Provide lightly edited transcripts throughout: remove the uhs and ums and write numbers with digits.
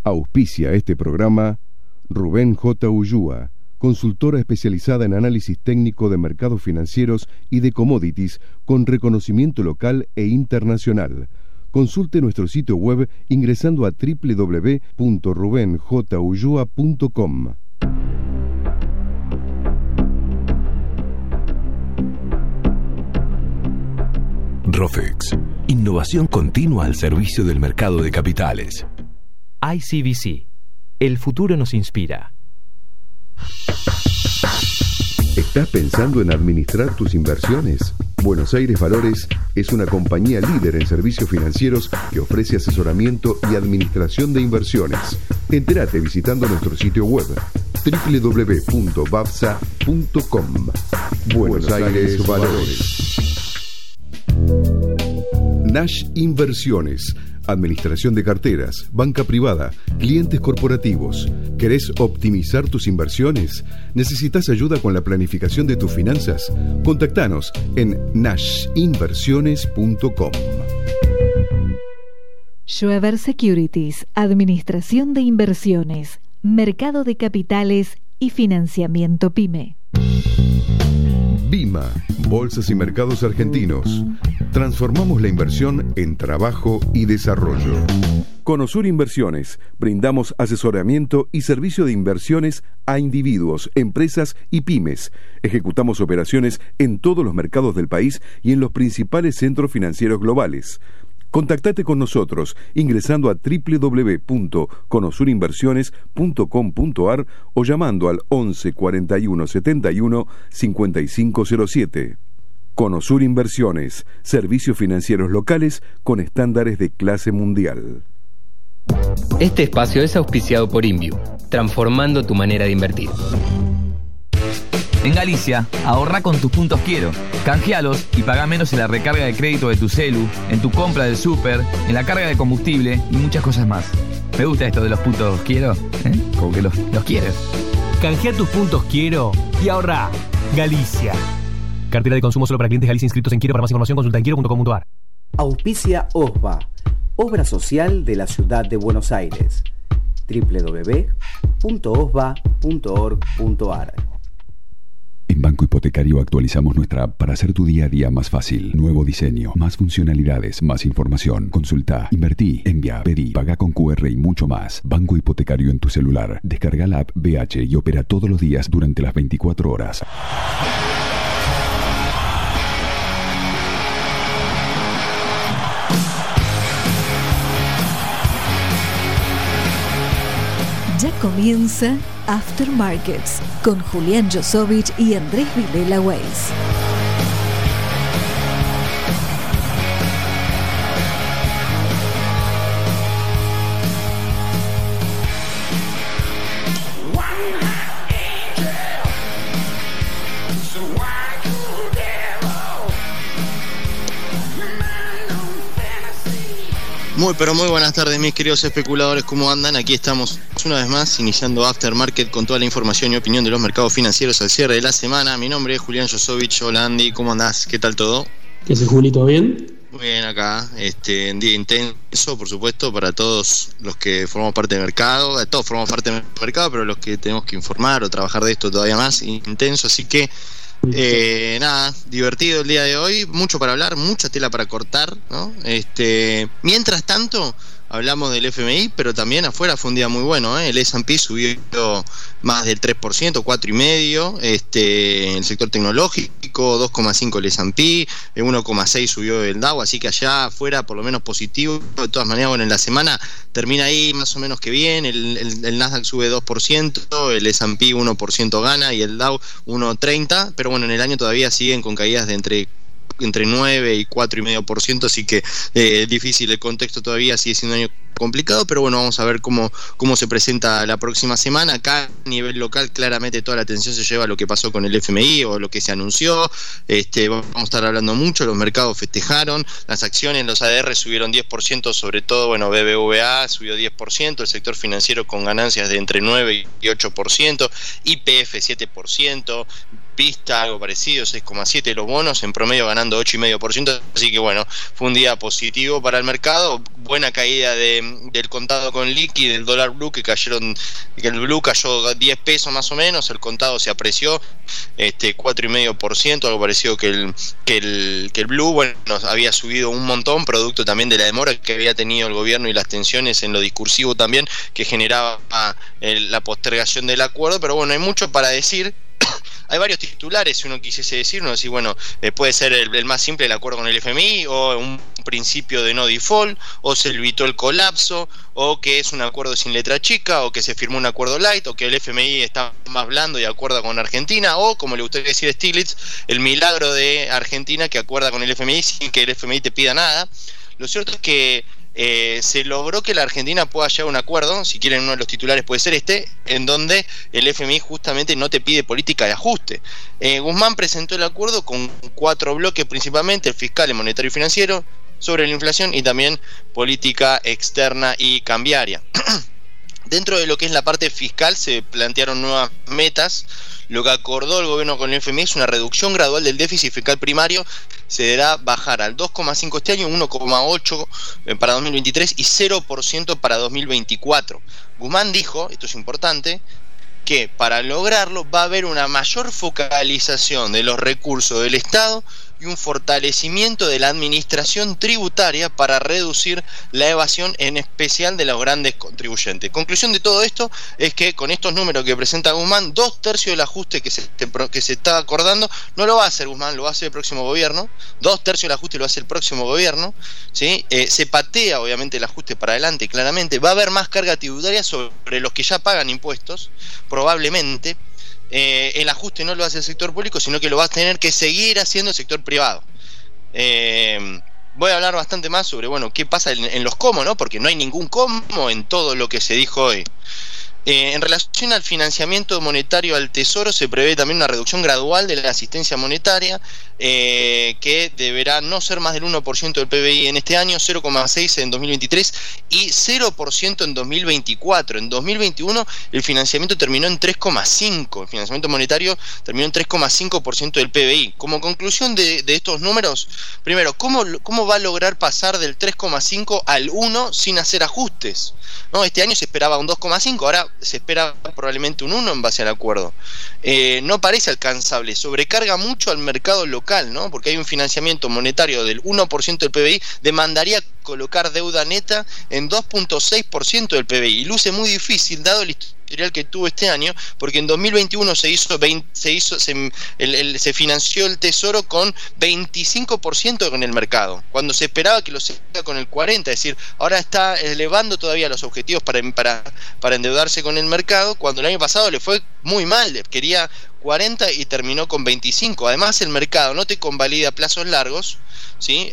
Auspicia este programa Rubén J. Ulloa, consultora especializada en análisis técnico de mercados financieros y de commodities con reconocimiento local e internacional. Consulte nuestro sitio web ingresando a www.rubenjulloa.com. Rofex, innovación continua al servicio del mercado de capitales. ICBC, el futuro nos inspira. ¿Estás pensando en administrar tus inversiones? Buenos Aires Valores es una compañía líder en servicios financieros que ofrece asesoramiento y administración de inversiones. Entérate visitando nuestro sitio web www.babsa.com. Buenos Aires Valores. Nash Inversiones, administración de carteras, banca privada, clientes corporativos. ¿Querés optimizar tus inversiones? ¿Necesitas ayuda con la planificación de tus finanzas? Contactanos en nashinversiones.com. Schweber Securities, administración de inversiones, mercado de capitales y financiamiento PYME. BIMA, Bolsas y Mercados Argentinos. Transformamos la inversión en trabajo y desarrollo. Conosur Inversiones. Brindamos asesoramiento y servicio de inversiones a individuos, empresas y pymes. Ejecutamos operaciones en todos los mercados del país y en los principales centros financieros globales. Contactate con nosotros ingresando a www.conosurinversiones.com.ar o llamando al 11 41 71 5507. Conosur Inversiones, servicios financieros locales con estándares de clase mundial. Este espacio es auspiciado por Inviu, transformando tu manera de invertir. En Galicia, ahorra con tus puntos Quiero. Canjealos y paga menos en la recarga de crédito de tu celu, en tu compra del súper, en la carga de combustible y muchas cosas más. Me gusta esto de los puntos Quiero, como que los quieres. Canjea tus puntos Quiero y ahorra. Galicia. Cartera de consumo solo para clientes Galicia inscritos en Quiero. Para más información consulta en quiero.com.ar. Auspicia OSBA, Obra Social de la Ciudad de Buenos Aires. www.osba.org.ar. En Banco Hipotecario actualizamos nuestra app para hacer tu día a día más fácil. Nuevo diseño, más funcionalidades, más información. Consulta, invertí, envía, pedí, paga con QR y mucho más. Banco Hipotecario en tu celular. Descarga la app BH y opera todos los días durante las 24 horas. Ya comienza After Markets con Julián Josovich y Andrés Vilela Weiss. Pero muy buenas tardes, mis queridos especuladores, ¿cómo andan? Aquí estamos una vez más iniciando After Market con toda la información y opinión de los mercados financieros al cierre de la semana. Mi nombre es Julián Josovich. Hola Andy, ¿cómo andás? ¿Qué tal todo? ¿Qué haces, Julito? ¿Bien? Muy bien acá, un día intenso, por supuesto, para todos los que formamos parte del mercado. Todos formamos parte del mercado, pero los que tenemos que informar o trabajar de esto todavía más intenso, así que nada, divertido el día de hoy, mucho para hablar, mucha tela para cortar, ¿no? Mientras tanto, hablamos del FMI, pero también afuera fue un día muy bueno, ¿eh? El S&P subió más del 3%, 4,5%, el sector tecnológico, 2,5% el S&P, 1,6% subió el Dow, así que allá afuera por lo menos positivo. De todas maneras, bueno, en la semana termina ahí más o menos que bien, el Nasdaq sube 2%, el S&P 1% gana y el Dow 1,30%, pero bueno, en el año todavía siguen con caídas de entre 9 y 4,5%, así que difícil el contexto todavía, sigue siendo un año complicado, pero bueno, vamos a ver cómo se presenta la próxima semana. Acá a nivel local claramente toda la atención se lleva a lo que pasó con el FMI o lo que se anunció. Vamos a estar hablando mucho, los mercados festejaron, las acciones, los ADR subieron 10%, sobre todo, bueno, BBVA subió 10%, el sector financiero con ganancias de entre 9 y 8%, YPF 7%, golpista, algo parecido, 6,7 los bonos, en promedio ganando 8,5%, así que bueno, fue un día positivo para el mercado, buena caída del contado con liqui, del dólar blue, que el blue cayó 10 pesos más o menos, el contado se apreció 4,5%, algo parecido que el blue, bueno, había subido un montón, producto también de la demora que había tenido el gobierno y las tensiones en lo discursivo también, que generaba la postergación del acuerdo, pero bueno, hay mucho para decir. Hay varios titulares, si uno quisiese decir, uno decir, bueno, puede ser el más simple, el acuerdo con el FMI, o un principio de no default, o se evitó el colapso, o que es un acuerdo sin letra chica, o que se firmó un acuerdo light, o que el FMI está más blando y acuerda con Argentina, o, como le gustaría decir a Stiglitz, el milagro de Argentina que acuerda con el FMI sin que el FMI te pida nada. Lo cierto es que se logró que la Argentina pueda llegar a un acuerdo, si quieren uno de los titulares puede ser en donde el FMI justamente no te pide política de ajuste. Guzmán presentó el acuerdo con 4 bloques principalmente, el fiscal, el monetario y financiero, sobre la inflación y también política externa y cambiaria. Dentro de lo que es la parte fiscal se plantearon nuevas metas. Lo que acordó el gobierno con el FMI es una reducción gradual del déficit fiscal primario. Se deberá bajar al 2,5 este año, 1,8 para 2023 y 0% para 2024. Guzmán dijo, esto es importante, que para lograrlo va a haber una mayor focalización de los recursos del Estado y un fortalecimiento de la administración tributaria para reducir la evasión, en especial de los grandes contribuyentes. Conclusión de todo esto es que con estos números que presenta Guzmán, 2/3 del ajuste que se está acordando no lo va a hacer Guzmán, lo va a hacer el próximo gobierno. 2/3 del ajuste lo hace el próximo gobierno, ¿sí? Se patea obviamente el ajuste para adelante, claramente. Va a haber más carga tributaria sobre los que ya pagan impuestos, probablemente. El ajuste no lo hace el sector público, sino que lo va a tener que seguir haciendo el sector privado. Voy a hablar bastante más sobre, bueno, qué pasa en los cómo, ¿no? Porque no hay ningún cómo en todo lo que se dijo hoy. En relación al financiamiento monetario al Tesoro, se prevé también una reducción gradual de la asistencia monetaria, que deberá no ser más del 1% del PBI en este año, 0,6% en 2023 y 0% en 2024. En 2021 el financiamiento terminó en 3,5%, el financiamiento monetario terminó en 3,5% del PBI. Como conclusión de estos números, primero, ¿cómo va a lograr pasar del 3,5 al 1 sin hacer ajustes? ¿No? Este año se esperaba un 2,5, ahora se espera probablemente un 1 en base al acuerdo. No parece alcanzable, sobrecarga mucho al mercado local, ¿no? Porque hay un financiamiento monetario del 1% del PBI, demandaría colocar deuda neta en 2,6% del PBI, y luce muy difícil dado el historial que tuvo este año, porque en 2021 se financió el Tesoro con 25% con el mercado, cuando se esperaba que lo se haga con el 40%, es decir, ahora está elevando todavía los objetivos para endeudarse con el mercado, cuando el año pasado le fue muy mal, quería 40 y terminó con 25. Además el mercado no te convalida plazos largos, ¿sí?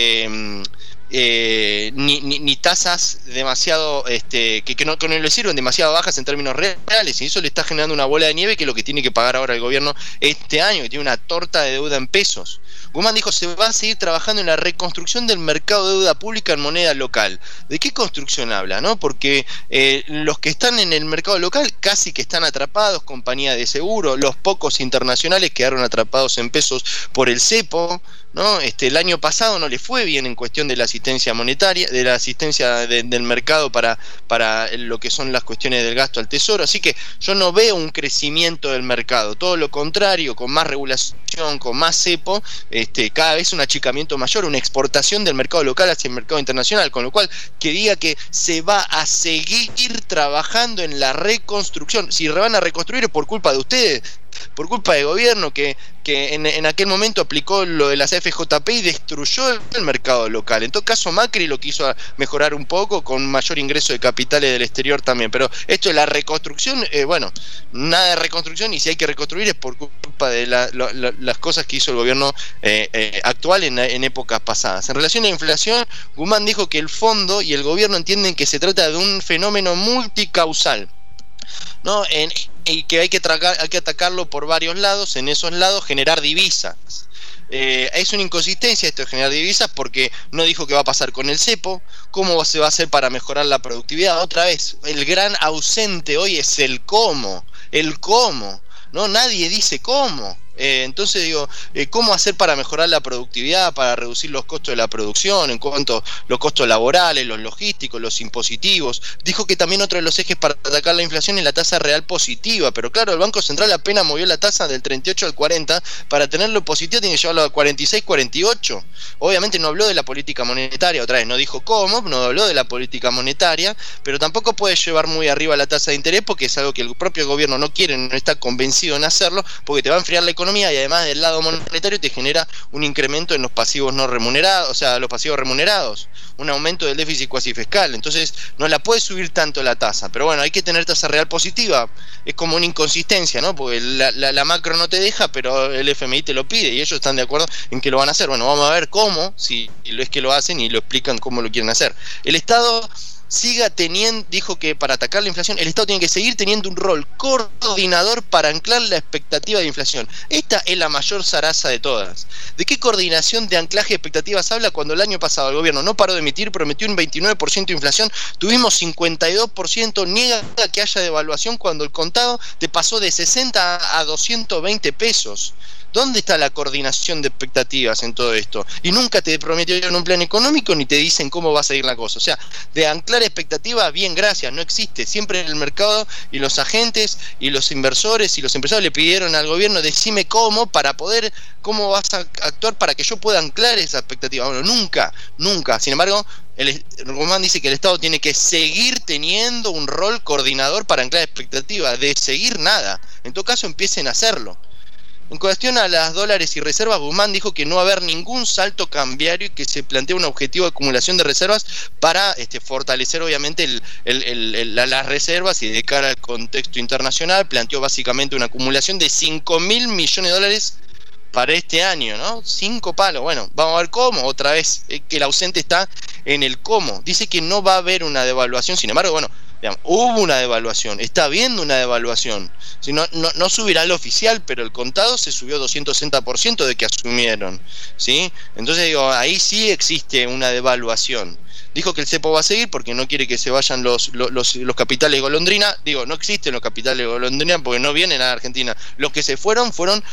Ni tasas demasiado que no le sirven, demasiado bajas en términos reales, y eso le está generando una bola de nieve, que es lo que tiene que pagar ahora el gobierno este año, que tiene una torta de deuda en pesos. Guzmán dijo: se va a seguir trabajando en la reconstrucción del mercado de deuda pública en moneda local. ¿De qué construcción habla, no? Porque los que están en el mercado local casi que están atrapados, compañías de seguro, los pocos internacionales quedaron atrapados en pesos por el cepo, ¿no? El año pasado no le fue bien en cuestión de la asistencia monetaria, de la asistencia del mercado para lo que son las cuestiones del gasto al Tesoro, así que yo no veo un crecimiento del mercado, todo lo contrario, con más regulación, con más cepo, cada vez un achicamiento mayor, una exportación del mercado local hacia el mercado internacional, con lo cual que diga que se va a seguir trabajando en la reconstrucción. Si van a reconstruir es por culpa de ustedes, por culpa del gobierno que en aquel momento aplicó lo de las FJP y destruyó el mercado local. En todo caso Macri lo quiso mejorar un poco con mayor ingreso de capitales del exterior también, pero esto de la reconstrucción, bueno, nada de reconstrucción, y si hay que reconstruir es por culpa de las cosas que hizo el gobierno actual en épocas pasadas. En relación a la inflación, Guzmán dijo que el fondo y el gobierno entienden que se trata de un fenómeno multicausal, ¿no? Y que hay que atacarlo por varios lados. En esos lados generar divisas. Es una inconsistencia esto de generar divisas, porque no dijo qué va a pasar con el cepo, cómo se va a hacer para mejorar la productividad. Otra vez, el gran ausente hoy es el cómo, ¿no? Nadie dice cómo. Entonces digo, ¿cómo hacer para mejorar la productividad, para reducir los costos de la producción, en cuanto a los costos laborales, los logísticos, los impositivos? Dijo que también otro de los ejes para atacar la inflación es la tasa real positiva, pero claro, el Banco Central apenas movió la tasa del 38 al 40, para tenerlo positivo tiene que llevarlo a 46, 48. Obviamente no habló de la política monetaria, otra vez no dijo cómo, no habló de la política monetaria, pero tampoco puede llevar muy arriba la tasa de interés, porque es algo que el propio gobierno no quiere, no está convencido en hacerlo, porque te va a enfriar la economía y además del lado monetario te genera un incremento en los pasivos no remunerados, o sea, los pasivos remunerados, un aumento del déficit cuasi fiscal. Entonces no la puede subir tanto la tasa, pero bueno, hay que tener tasa real positiva. Es como una inconsistencia, ¿no? Porque la macro no te deja, pero el FMI te lo pide y ellos están de acuerdo en que lo van a hacer. Bueno, vamos a ver cómo, si es que lo hacen y lo explican cómo lo quieren hacer. El Estado dijo que para atacar la inflación el Estado tiene que seguir teniendo un rol coordinador para anclar la expectativa de inflación. Esta es la mayor zaraza de todas. ¿De qué coordinación de anclaje de expectativas habla cuando el año pasado el gobierno no paró de emitir, prometió un 29% de inflación, tuvimos 52%, niega que haya devaluación cuando el contado te pasó de 60 a 220 pesos? ¿Dónde está la coordinación de expectativas en todo esto? Y nunca te prometieron un plan económico ni te dicen cómo va a seguir la cosa. O sea, de anclar expectativas, bien, gracias, no existe. Siempre el mercado y los agentes y los inversores y los empresarios le pidieron al gobierno, decime cómo vas a actuar para que yo pueda anclar esa expectativa. Bueno, nunca. Sin embargo, Guzmán dice que el Estado tiene que seguir teniendo un rol coordinador para anclar expectativas. De seguir nada. En todo caso, empiecen a hacerlo. En cuestión a las dólares y reservas, Guzmán dijo que no va a haber ningún salto cambiario y que se plantea un objetivo de acumulación de reservas para fortalecer obviamente las reservas, y de cara al contexto internacional planteó básicamente una acumulación de 5.000 millones de dólares para este año, ¿no? 5 palos. Bueno, vamos a ver cómo. Otra vez, que el ausente está en el cómo. Dice que no va a haber una devaluación, sin embargo, bueno, hubo una devaluación, está habiendo una devaluación. Si no subirá el oficial, pero el contado se subió 260% de que asumieron, ¿sí? Entonces digo, ahí sí existe una devaluación. Dijo que el cepo va a seguir porque no quiere que se vayan los capitales golondrina. Digo, no existen los capitales golondrina porque no vienen a Argentina. Los que se fueron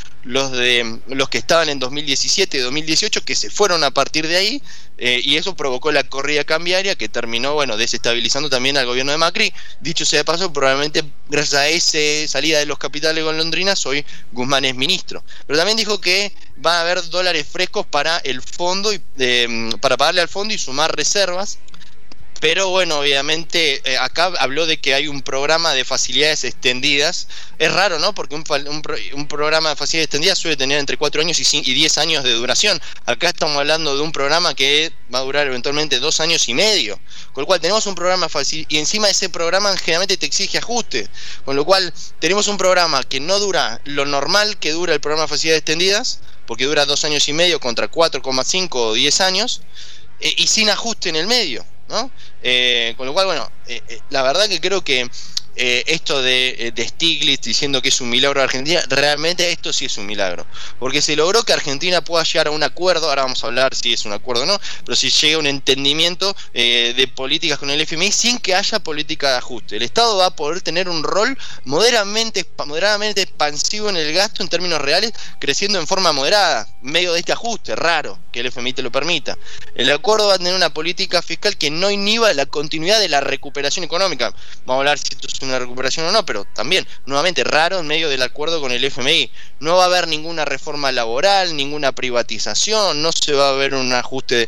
los que estaban en 2017 y 2018, que se fueron a partir de ahí, y eso provocó la corrida cambiaria que terminó, bueno, desestabilizando también al gobierno de Macri. Dicho sea de paso, probablemente gracias a esa salida de los capitales golondrinas hoy Guzmán es ministro. Pero también dijo que va a haber dólares frescos para el fondo, para pagarle al fondo y sumar reservas. Pero bueno, obviamente acá habló de que hay un programa de facilidades extendidas. Es raro, ¿no? Porque un programa de facilidades extendidas suele tener entre 4 años y 10 años de duración. Acá estamos hablando de un programa que va a durar eventualmente 2 años y medio. Con lo cual tenemos un programa fácil y encima de ese programa generalmente te exige ajuste. Con lo cual tenemos un programa que no dura lo normal que dura el programa de facilidades extendidas, porque dura 2 años y medio contra 4,5 o 10 años, y sin ajuste en el medio, ¿no? Con lo cual, bueno, la verdad que creo que esto de Stiglitz diciendo que es un milagro de Argentina, realmente esto sí es un milagro, porque se logró que Argentina pueda llegar a un acuerdo. Ahora vamos a hablar si es un acuerdo o no, pero si llega a un entendimiento de políticas con el FMI sin que haya política de ajuste. El Estado va a poder tener un rol moderadamente expansivo en el gasto en términos reales, creciendo en forma moderada, en medio de este ajuste raro que el FMI te lo permita. El acuerdo va a tener una política fiscal que no inhiba la continuidad de la recuperación económica. Vamos a hablar si esto es una recuperación o no, pero también, nuevamente, raro en medio del acuerdo con el FMI. No va a haber ninguna reforma laboral, ninguna privatización, no se va a ver un ajuste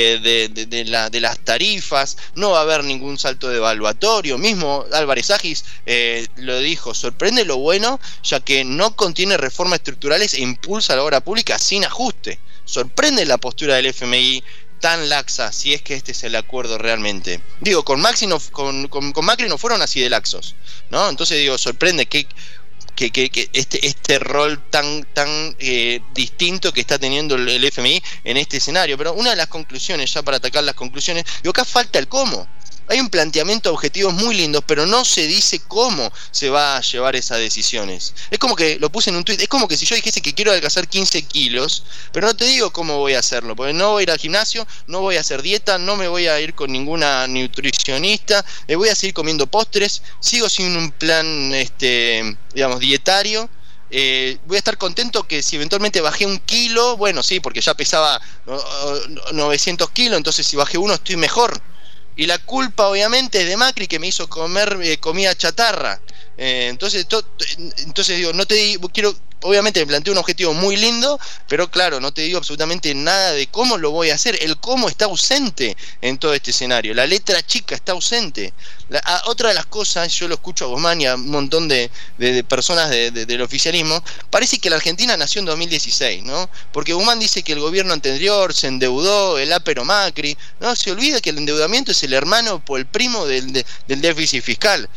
de las tarifas, no va a haber ningún salto devaluatorio. Mismo Álvarez Agis lo dijo, sorprende lo bueno, ya que no contiene reformas estructurales e impulsa la obra pública sin ajuste. Sorprende la postura del FMI tan laxa, si es que este es el acuerdo realmente. Digo, con Macri no fueron así de laxos, ¿no? Entonces digo, sorprende que este rol tan distinto que está teniendo el FMI en este escenario. Pero una de las conclusiones, ya para atacar las conclusiones, digo, acá falta el cómo. Hay un planteamiento de objetivos muy lindos, pero no se dice cómo se va a llevar esas decisiones. Es como que, lo puse en un tuit, es como que si yo dijese que quiero adelgazar 15 kilos, pero no te digo cómo voy a hacerlo, porque no voy a ir al gimnasio, no voy a hacer dieta, no me voy a ir con ninguna nutricionista, voy a seguir comiendo postres, sigo sin un plan, dietario, voy a estar contento que si eventualmente bajé 1 kilo, bueno, sí, porque ya pesaba 900 kilos, entonces si bajé 1 estoy mejor. Y la culpa obviamente es de Macri, que me hizo comer comida chatarra. Entonces digo, no te digo, obviamente me planteo un objetivo muy lindo, pero claro, no te digo absolutamente nada de cómo lo voy a hacer. El cómo está ausente en todo este escenario, la letra chica está ausente. Otra de las cosas, yo lo escucho a Guzmán y a un montón de personas del oficialismo, parece que la Argentina nació en 2016, ¿no? Porque Guzmán dice que el gobierno anterior se endeudó, el ápero Macri, no, se olvida que el endeudamiento es el hermano o el primo del déficit fiscal,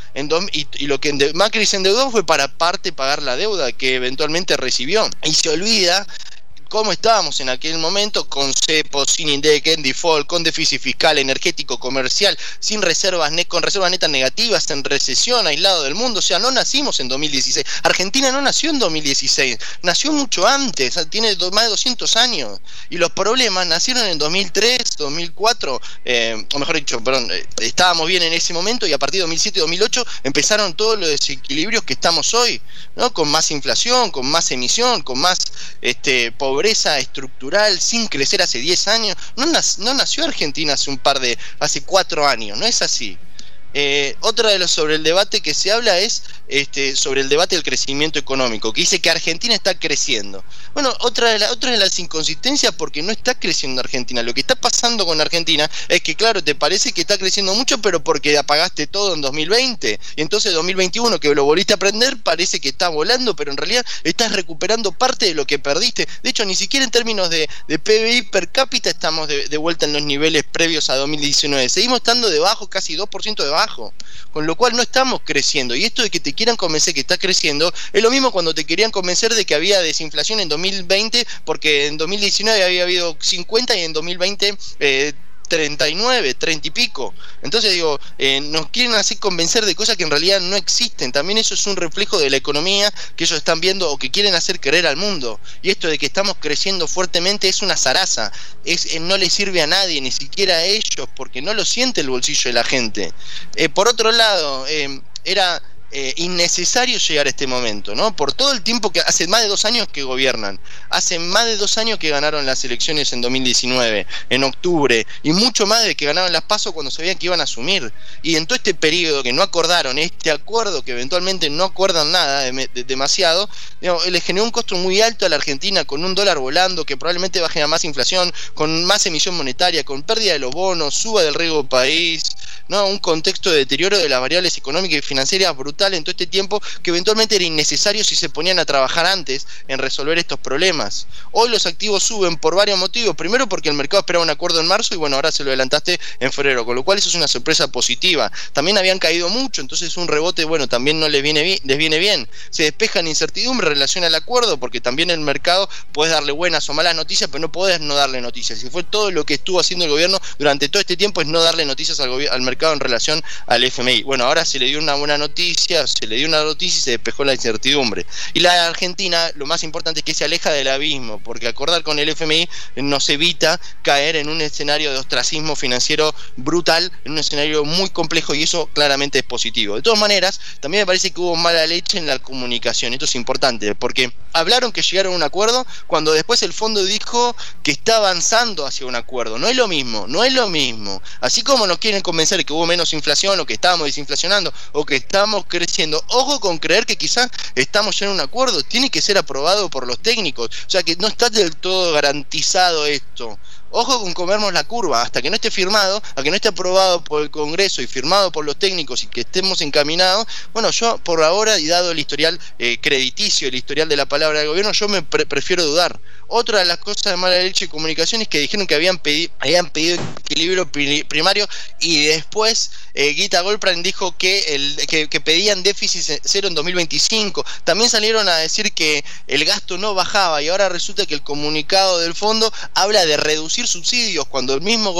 y lo que Macri se endeudó fue para parte pagar la deuda que eventualmente recibió, y se olvida cómo estábamos en aquel momento, con cepo, sin INDEC, en default, con déficit fiscal, energético, comercial, sin reservas con reservas netas negativas, en recesión, aislado del mundo. O sea, no nacimos en 2016. Argentina no nació en 2016, nació mucho antes, tiene más de 200 años. Y los problemas nacieron en 2003, 2004, o mejor dicho, perdón, estábamos bien en ese momento, y a partir de 2007, 2008 empezaron todos los desequilibrios que estamos hoy, ¿no? Con más inflación, con más emisión, con más pobreza estructural, sin crecer hace 10 años. No nació Argentina hace 4 años, no es así. Otra de los sobre el debate que se habla es sobre el debate del crecimiento económico, que dice que Argentina está creciendo. Bueno, otra de las inconsistencias, porque no está creciendo Argentina. Lo que está pasando con Argentina es que, claro, te parece que está creciendo mucho, pero porque apagaste todo en 2020, y entonces 2021, que lo volviste a aprender, parece que está volando, pero en realidad estás recuperando parte de lo que perdiste. De hecho, ni siquiera en términos de PBI per cápita estamos de vuelta en los niveles previos a 2019. Seguimos estando debajo, casi 2% debajo, con lo cual no estamos creciendo. Y esto de que te quieran convencer que está creciendo es lo mismo cuando te querían convencer de que había desinflación en 2020, porque en 2019 había habido 50 y en 2020 39, 30 y pico. Entonces digo, nos quieren así convencer de cosas que en realidad no existen. También eso es un reflejo de la economía que ellos están viendo o que quieren hacer creer al mundo. Y esto de que estamos creciendo fuertemente es una zaraza, no le sirve a nadie, ni siquiera a ellos, porque no lo siente el bolsillo de la gente. Por otro lado, era innecesario llegar a este momento, ¿no? Por todo el tiempo que hace más de 2 años que gobiernan, hace más de 2 años que ganaron las elecciones en 2019, en octubre, y mucho más de que ganaron las PASO cuando sabían que iban a asumir. Y en todo este periodo que no acordaron, este acuerdo que eventualmente no acuerdan nada demasiado, digamos, le generó un costo muy alto a la Argentina, con un dólar volando que probablemente va a generar más inflación, con más emisión monetaria, con pérdida de los bonos, suba del riesgo país, ¿no? Un contexto de deterioro de las variables económicas y financieras brutal en todo este tiempo, que eventualmente era innecesario si se ponían a trabajar antes en resolver estos problemas. Hoy los activos suben por varios motivos. Primero, porque el mercado esperaba un acuerdo en marzo y bueno, ahora se lo adelantaste en febrero, con lo cual eso es una sorpresa positiva. También habían caído mucho, entonces un rebote, bueno, también no les viene bien. Se despejan incertidumbre en relación al acuerdo, porque también el mercado puedes darle buenas o malas noticias, pero no podés no darle noticias. Y fue todo lo que estuvo haciendo el gobierno durante todo este tiempo, es no darle noticias al mercado en relación al FMI. Bueno, ahora se le dio una buena noticia, y se despejó la incertidumbre. Y la Argentina, lo más importante es que se aleja del abismo, porque acordar con el FMI nos evita caer en un escenario de ostracismo financiero brutal, en un escenario muy complejo, y eso claramente es positivo. De todas maneras, también me parece que hubo mala leche en la comunicación. Esto es importante, porque hablaron que llegaron a un acuerdo cuando después el fondo dijo que está avanzando hacia un acuerdo. No es lo mismo. Así como nos quieren convencer que hubo menos inflación, o que estábamos desinflacionando, o que estamos creciendo, ojo con creer que quizás estamos ya en un acuerdo. Tiene que ser aprobado por los técnicos, o sea que no está del todo garantizado esto. Ojo con comernos la curva, hasta que no esté firmado, hasta que no esté aprobado por el Congreso y firmado por los técnicos y que estemos encaminados. Bueno, yo por ahora, y dado el historial crediticio, el historial de la palabra del gobierno, yo me prefiero dudar. Otra de las cosas de mala leche de comunicación es que dijeron que habían pedido equilibrio primario, y después Guita Goldbrand dijo que pedían déficit cero en 2025. También salieron a decir que el gasto no bajaba, y ahora resulta que el comunicado del fondo habla de reducir subsidios, cuando el mismo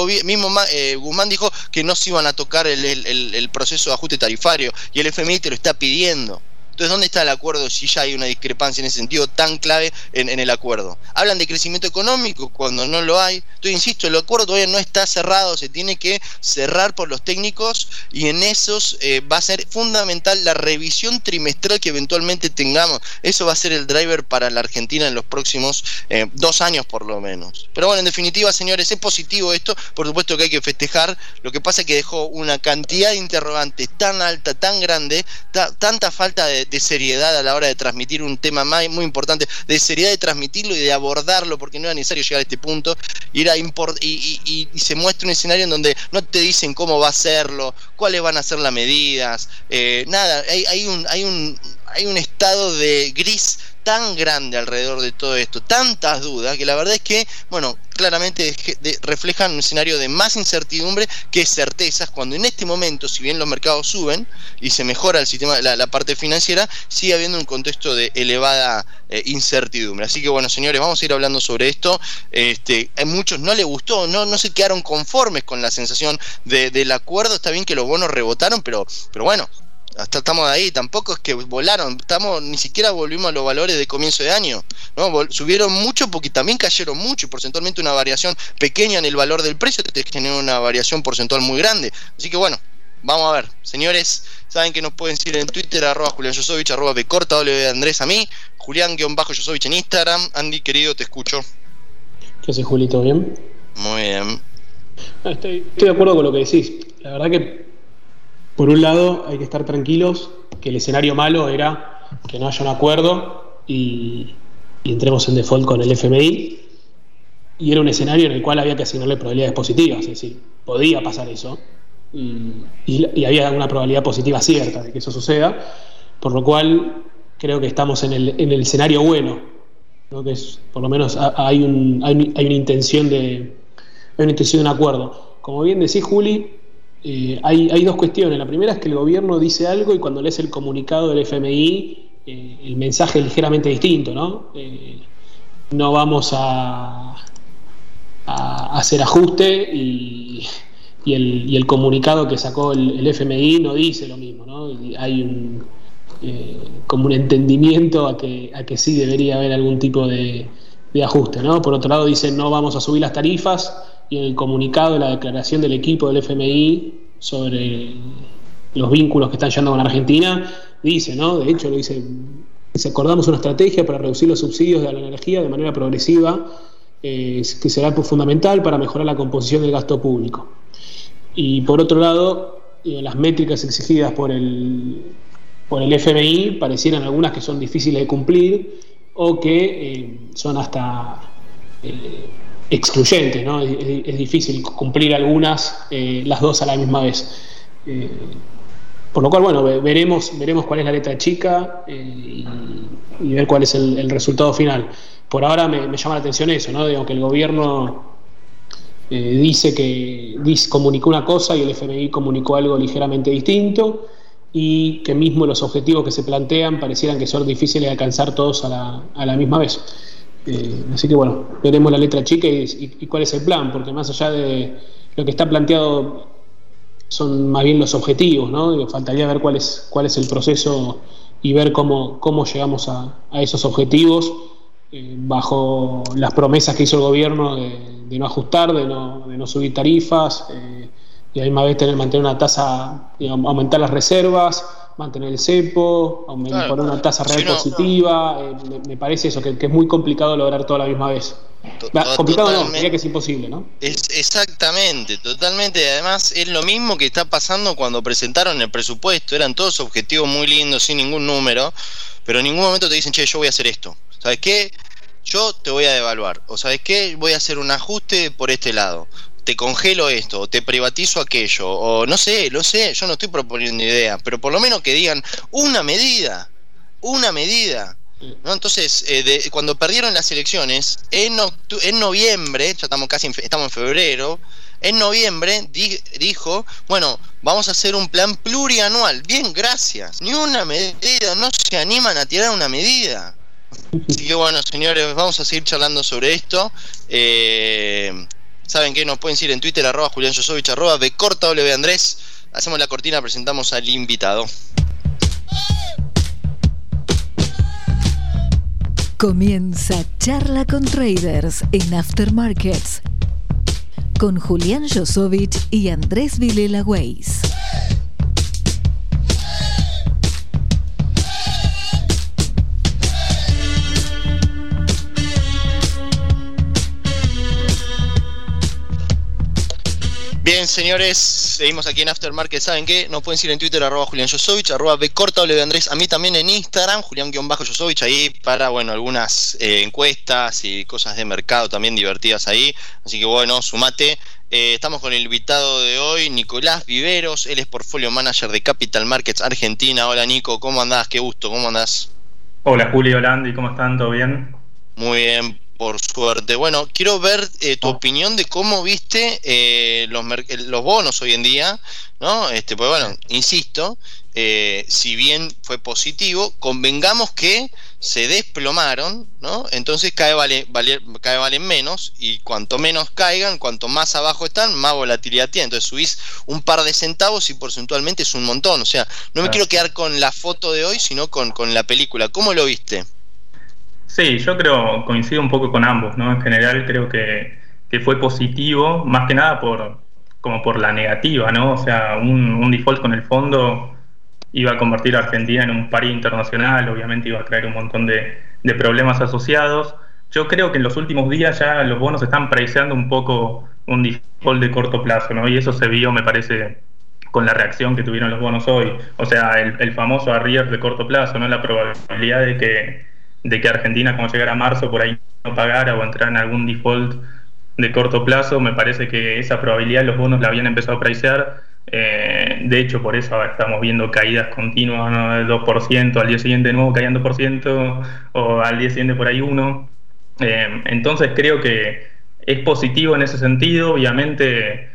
Guzmán dijo que no se iban a tocar el proceso de ajuste tarifario, y el FMI te lo está pidiendo. Entonces, ¿dónde está el acuerdo si ya hay una discrepancia en ese sentido tan clave en el acuerdo? Hablan de crecimiento económico cuando no lo hay. Entonces, insisto, el acuerdo todavía no está cerrado, se tiene que cerrar por los técnicos, y en esos va a ser fundamental la revisión trimestral que eventualmente tengamos. Eso va a ser el driver para la Argentina en los próximos 2 años por lo menos. Pero bueno, en definitiva, señores, es positivo esto, por supuesto que hay que festejar. Lo que pasa es que dejó una cantidad de interrogantes tan alta, tan grande, tanta falta de seriedad a la hora de transmitir un tema muy importante, de seriedad de transmitirlo y de abordarlo, porque no era necesario llegar a este punto, y se muestra un escenario en donde no te dicen cómo va a hacerlo, cuáles van a ser las medidas, nada, hay un estado de gris tan grande alrededor de todo esto, tantas dudas, que la verdad es que, bueno, claramente reflejan un escenario de más incertidumbre que certezas, cuando en este momento, si bien los mercados suben y se mejora el sistema, la parte financiera, sigue habiendo un contexto de elevada incertidumbre. Así que bueno, señores, vamos a ir hablando sobre esto. A muchos no les gustó, no se quedaron conformes con la sensación del acuerdo. Está bien que los bonos rebotaron, pero bueno, hasta estamos ahí, tampoco es que volaron, ni siquiera volvimos a los valores de comienzo de año, ¿no? Subieron mucho porque también cayeron mucho, y porcentualmente una variación pequeña en el valor del precio te genera una variación porcentual muy grande. Así que bueno, vamos a ver, señores, saben que nos pueden seguir en Twitter, @JulianYosovich, @bcorta_Andrés a mí, Julián_Yosovich en Instagram. Andy, querido, te escucho. ¿Qué haces, Julito? ¿Bien? Muy bien. Estoy de acuerdo con lo que decís. La verdad que, por un lado, hay que estar tranquilos, que el escenario malo era que no haya un acuerdo y entremos en default con el FMI, y era un escenario en el cual había que asignarle probabilidades positivas, es decir, podía pasar eso, y había una probabilidad positiva cierta de que eso suceda, por lo cual creo que estamos en el escenario bueno, ¿no? Que es, por lo menos hay una intención de un acuerdo. Como bien decís, Juli, hay 2 cuestiones. La primera es que el gobierno dice algo y cuando lees el comunicado del FMI, el mensaje es ligeramente distinto, ¿no? No vamos a hacer ajuste, y el comunicado que sacó el FMI no dice lo mismo, ¿no? Y hay como un entendimiento a que sí debería haber algún tipo de ajuste, ¿no? Por otro lado, dicen no vamos a subir las tarifas, y en el comunicado de la declaración del equipo del FMI sobre los vínculos que están llevando con Argentina, dice, ¿no? De hecho, lo dice, acordamos una estrategia para reducir los subsidios de la energía de manera progresiva, que será fundamental para mejorar la composición del gasto público. Y por otro lado, las métricas exigidas por el FMI parecieran algunas que son difíciles de cumplir, o que son hasta excluyentes, ¿no? Es difícil cumplir algunas, las dos a la misma vez. Por lo cual, bueno, veremos cuál es la letra chica, y ver cuál es el resultado final. Por ahora me llama la atención eso, ¿no? Digo, que el gobierno comunicó una cosa y el FMI comunicó algo ligeramente distinto, y que mismo los objetivos que se plantean parecieran que son difíciles de alcanzar todos a la misma vez. Así que bueno, veremos la letra chica y cuál es el plan, porque más allá de lo que está planteado son más bien los objetivos, ¿no? Faltaría ver cuál es el proceso y ver cómo llegamos a esos objetivos, bajo las promesas que hizo el gobierno de no ajustar, de no subir tarifas, y a la misma vez mantener una tasa, aumentar las reservas, mantener el cepo, poner una tasa real positiva. Me parece eso, que es muy complicado lograr todo a la misma vez. Complicado no, diría que es imposible, ¿no? Exactamente, totalmente. Además, es lo mismo que está pasando cuando presentaron el presupuesto. Eran todos objetivos muy lindos, sin ningún número, pero en ningún momento te dicen, che, yo voy a hacer esto. ¿Sabes qué? Yo te voy a devaluar. O ¿sabes qué? Voy a hacer un ajuste por este lado. Te congelo esto, o te privatizo aquello, o no sé, yo no estoy proponiendo idea, pero por lo menos que digan una medida, ¿no? Entonces, cuando perdieron las elecciones, en noviembre, ya estamos en febrero, en noviembre dijo, bueno, vamos a hacer un plan plurianual. Bien, gracias. Ni una medida, no se animan a tirar una medida. Así que bueno, señores, vamos a seguir charlando sobre esto. Saben que nos pueden seguir en Twitter, @JulianYosovich, @bcorta_Andrés. Hacemos la cortina, presentamos al invitado. Comienza Charla con Traders en Aftermarkets con Julián Josovich y Andrés Vilela Weiss. Bien, señores, seguimos aquí en Aftermarket. ¿Saben qué? Nos pueden seguir en Twitter, @Julián Josovich, @bcortable Andrés. A mí también en Instagram, Julián-Josovich, ahí para, algunas encuestas y cosas de mercado también divertidas ahí. Así que bueno, sumate. Estamos con el invitado de hoy, Nicolás Viveros. Él es Portfolio Manager de Capital Markets Argentina. Hola, Nico, ¿cómo andás? Qué gusto, ¿cómo andás? Hola, Julio, hola, Andy, ¿cómo están? ¿Todo bien? Muy bien. Por suerte. Bueno, quiero ver tu opinión de cómo viste los bonos hoy en día, ¿no? Pues bueno, insisto, si bien fue positivo, convengamos que se desplomaron, ¿no? Entonces cada vez valen menos, y cuanto menos caigan, cuanto más abajo están, más volatilidad tienen. Entonces subís un par de centavos y porcentualmente es un montón. O sea, no me quiero quedar con la foto de hoy, sino con la película. ¿Cómo lo viste? Sí, yo creo, coincido un poco con ambos, ¿no? En general creo que fue positivo, más que nada por la negativa, ¿no? O sea, un default con el fondo iba a convertir a Argentina en un paria internacional, obviamente iba a traer un montón de problemas asociados. Yo creo que en los últimos días ya los bonos están priceando un poco un default de corto plazo, ¿no? Y eso se vio, me parece, con la reacción que tuvieron los bonos hoy. O sea, el famoso arrier de corto plazo, ¿no? La probabilidad de que Argentina, cuando llegara a marzo, por ahí no pagara o entrara en algún default de corto plazo, me parece que esa probabilidad los bonos la habían empezado a pricear. De hecho, por eso estamos viendo caídas continuas, ¿no? Del 2%, al día siguiente de nuevo caían 2%, o al día siguiente por ahí 1%. Entonces creo que es positivo en ese sentido. Obviamente,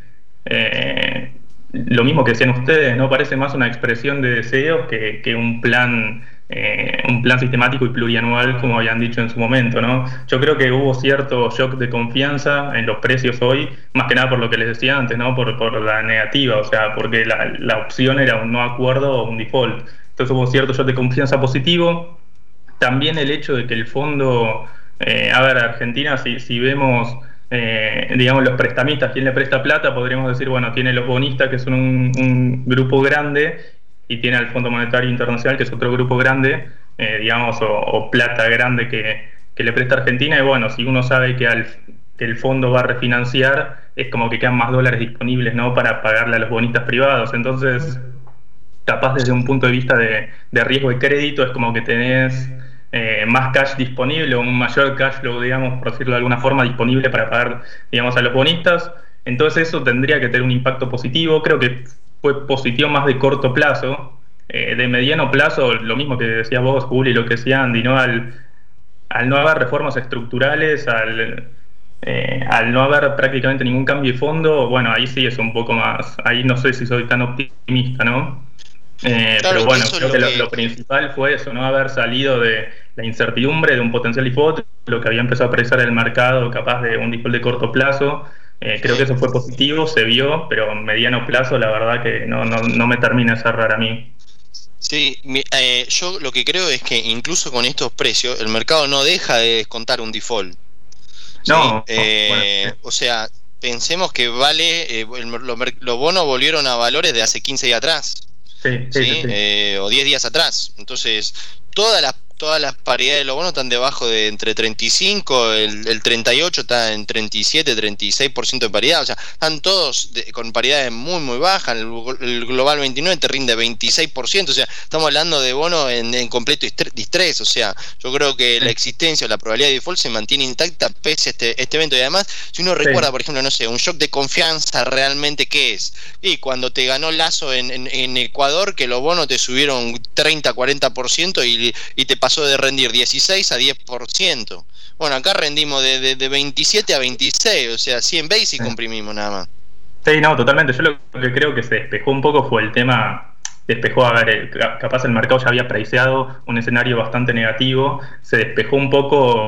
lo mismo que decían ustedes, ¿no? Parece más una expresión de deseos que un plan sistemático y plurianual, como habían dicho en su momento, ¿no? Yo creo que hubo cierto shock de confianza en los precios hoy, más que nada por lo que les decía antes, ¿no? Por la negativa, o sea, porque la opción era un no acuerdo o un default. Entonces hubo cierto shock de confianza positivo. También el hecho de que el fondo, Argentina, si vemos, digamos, los prestamistas, quién le presta plata, podríamos decir, bueno, tiene los bonistas, que son un grupo grande, y tiene al Fondo Monetario Internacional, que es otro grupo grande, digamos, o plata grande que le presta Argentina. Y bueno, si uno sabe que el fondo va a refinanciar, es como que quedan más dólares disponibles, ¿no? Para pagarle a los bonistas privados. Entonces, capaz desde un punto de vista de riesgo de crédito, es como que tenés más cash disponible, o un mayor cash flow, digamos, por decirlo de alguna forma, disponible para pagar, digamos, a los bonistas. Entonces eso tendría que tener un impacto positivo. Creo que fue positivo más de corto plazo. De mediano plazo, lo mismo que decías vos, Juli, y lo que decía Andy, ¿no? Al no haber reformas estructurales, al no haber prácticamente ningún cambio de fondo, bueno, ahí sí es un poco más, ahí no sé si soy tan optimista, ¿no? Claro, pero bueno, creo que lo principal fue eso, ¿no? Haber salido de la incertidumbre de un potencial default, lo que había empezado a apreciar el mercado, capaz de un default de corto plazo. Creo que eso fue positivo, se vio, pero a mediano plazo la verdad que no me termina de cerrar a mí. Sí, yo lo que creo es que incluso con estos precios el mercado no deja de descontar un default. No, ¿sí? O sea, pensemos que los bonos volvieron a valores de hace 15 días atrás, ¿sí? O 10 días atrás. Entonces, todas las paridades de los bonos están debajo de entre 35, el 38 está en 37, 36% de paridad. O sea, están todos con paridades muy, muy bajas. El Global 29 te rinde 26%. O sea, estamos hablando de bonos en completo distrés. O sea, yo creo que la existencia o la probabilidad de default se mantiene intacta pese a este evento. Y además, si uno recuerda, por ejemplo, no sé, un shock de confianza realmente, ¿qué es? Y cuando te ganó Lasso en Ecuador, que los bonos te subieron 30, 40% y te pasó de rendir 16 a 10%. Bueno, acá rendimos de 27 a 26, o sea, 100 base y comprimimos nada más. Sí, no, totalmente. Yo lo que creo que se despejó un poco fue el tema, capaz el mercado ya había priceado un escenario bastante negativo, se despejó un poco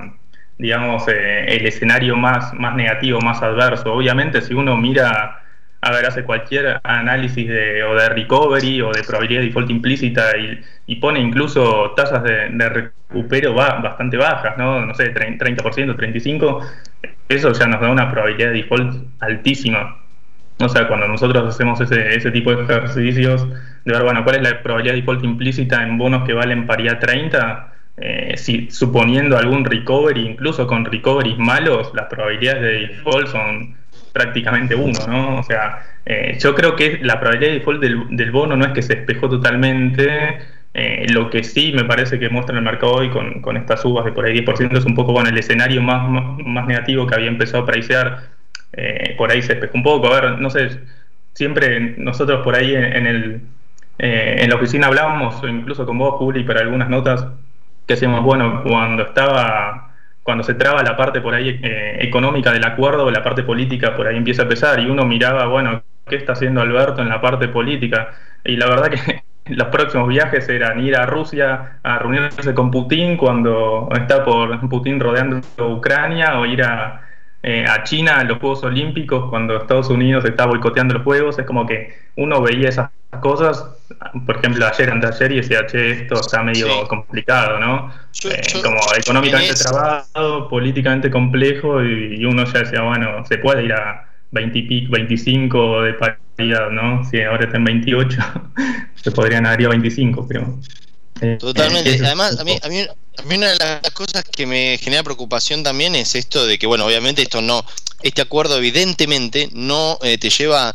el escenario más negativo, más adverso. Obviamente, si uno mira hace cualquier análisis o de recovery o de probabilidad de default implícita y pone incluso tasas de recupero bastante bajas, ¿no? No sé, 30%, 35%, eso ya nos da una probabilidad de default altísima. O sea, cuando nosotros hacemos ese tipo de ejercicios, de ver, bueno, cuál es la probabilidad de default implícita en bonos que valen paridad 30, si suponiendo algún recovery, incluso con recoveries malos, las probabilidades de default son prácticamente 1, ¿no? O sea, yo creo que la probabilidad de default del bono no es que se despejó totalmente. Lo que sí me parece que muestra el mercado hoy con estas subas de por ahí 10% es un poco, bueno, el escenario más negativo que había empezado a pricear. Por ahí se despejó un poco. A ver, no sé, siempre nosotros por ahí en la oficina hablábamos, incluso con vos, Juli, para algunas notas que hacíamos, bueno, cuando se traba la parte por ahí económica del acuerdo, la parte política por ahí empieza a pesar, y uno miraba, bueno, ¿qué está haciendo Alberto en la parte política? Y la verdad que los próximos viajes eran ir a Rusia a reunirse con Putin cuando está por Putin rodeando Ucrania, o ir a China a los Juegos Olímpicos cuando Estados Unidos está boicoteando los Juegos. Es como que uno veía esas cosas, por ejemplo, anteayer, y decía, che, esto está medio complicado, ¿no? Como económicamente trabado, políticamente complejo, y uno ya decía, bueno, se puede ir a 25 de paridad, ¿no? Si ahora está en 28, se podrían haber ido a 25, pero... Totalmente. Además, a mí una de las cosas que me genera preocupación también es esto de que, bueno, obviamente este acuerdo evidentemente no te lleva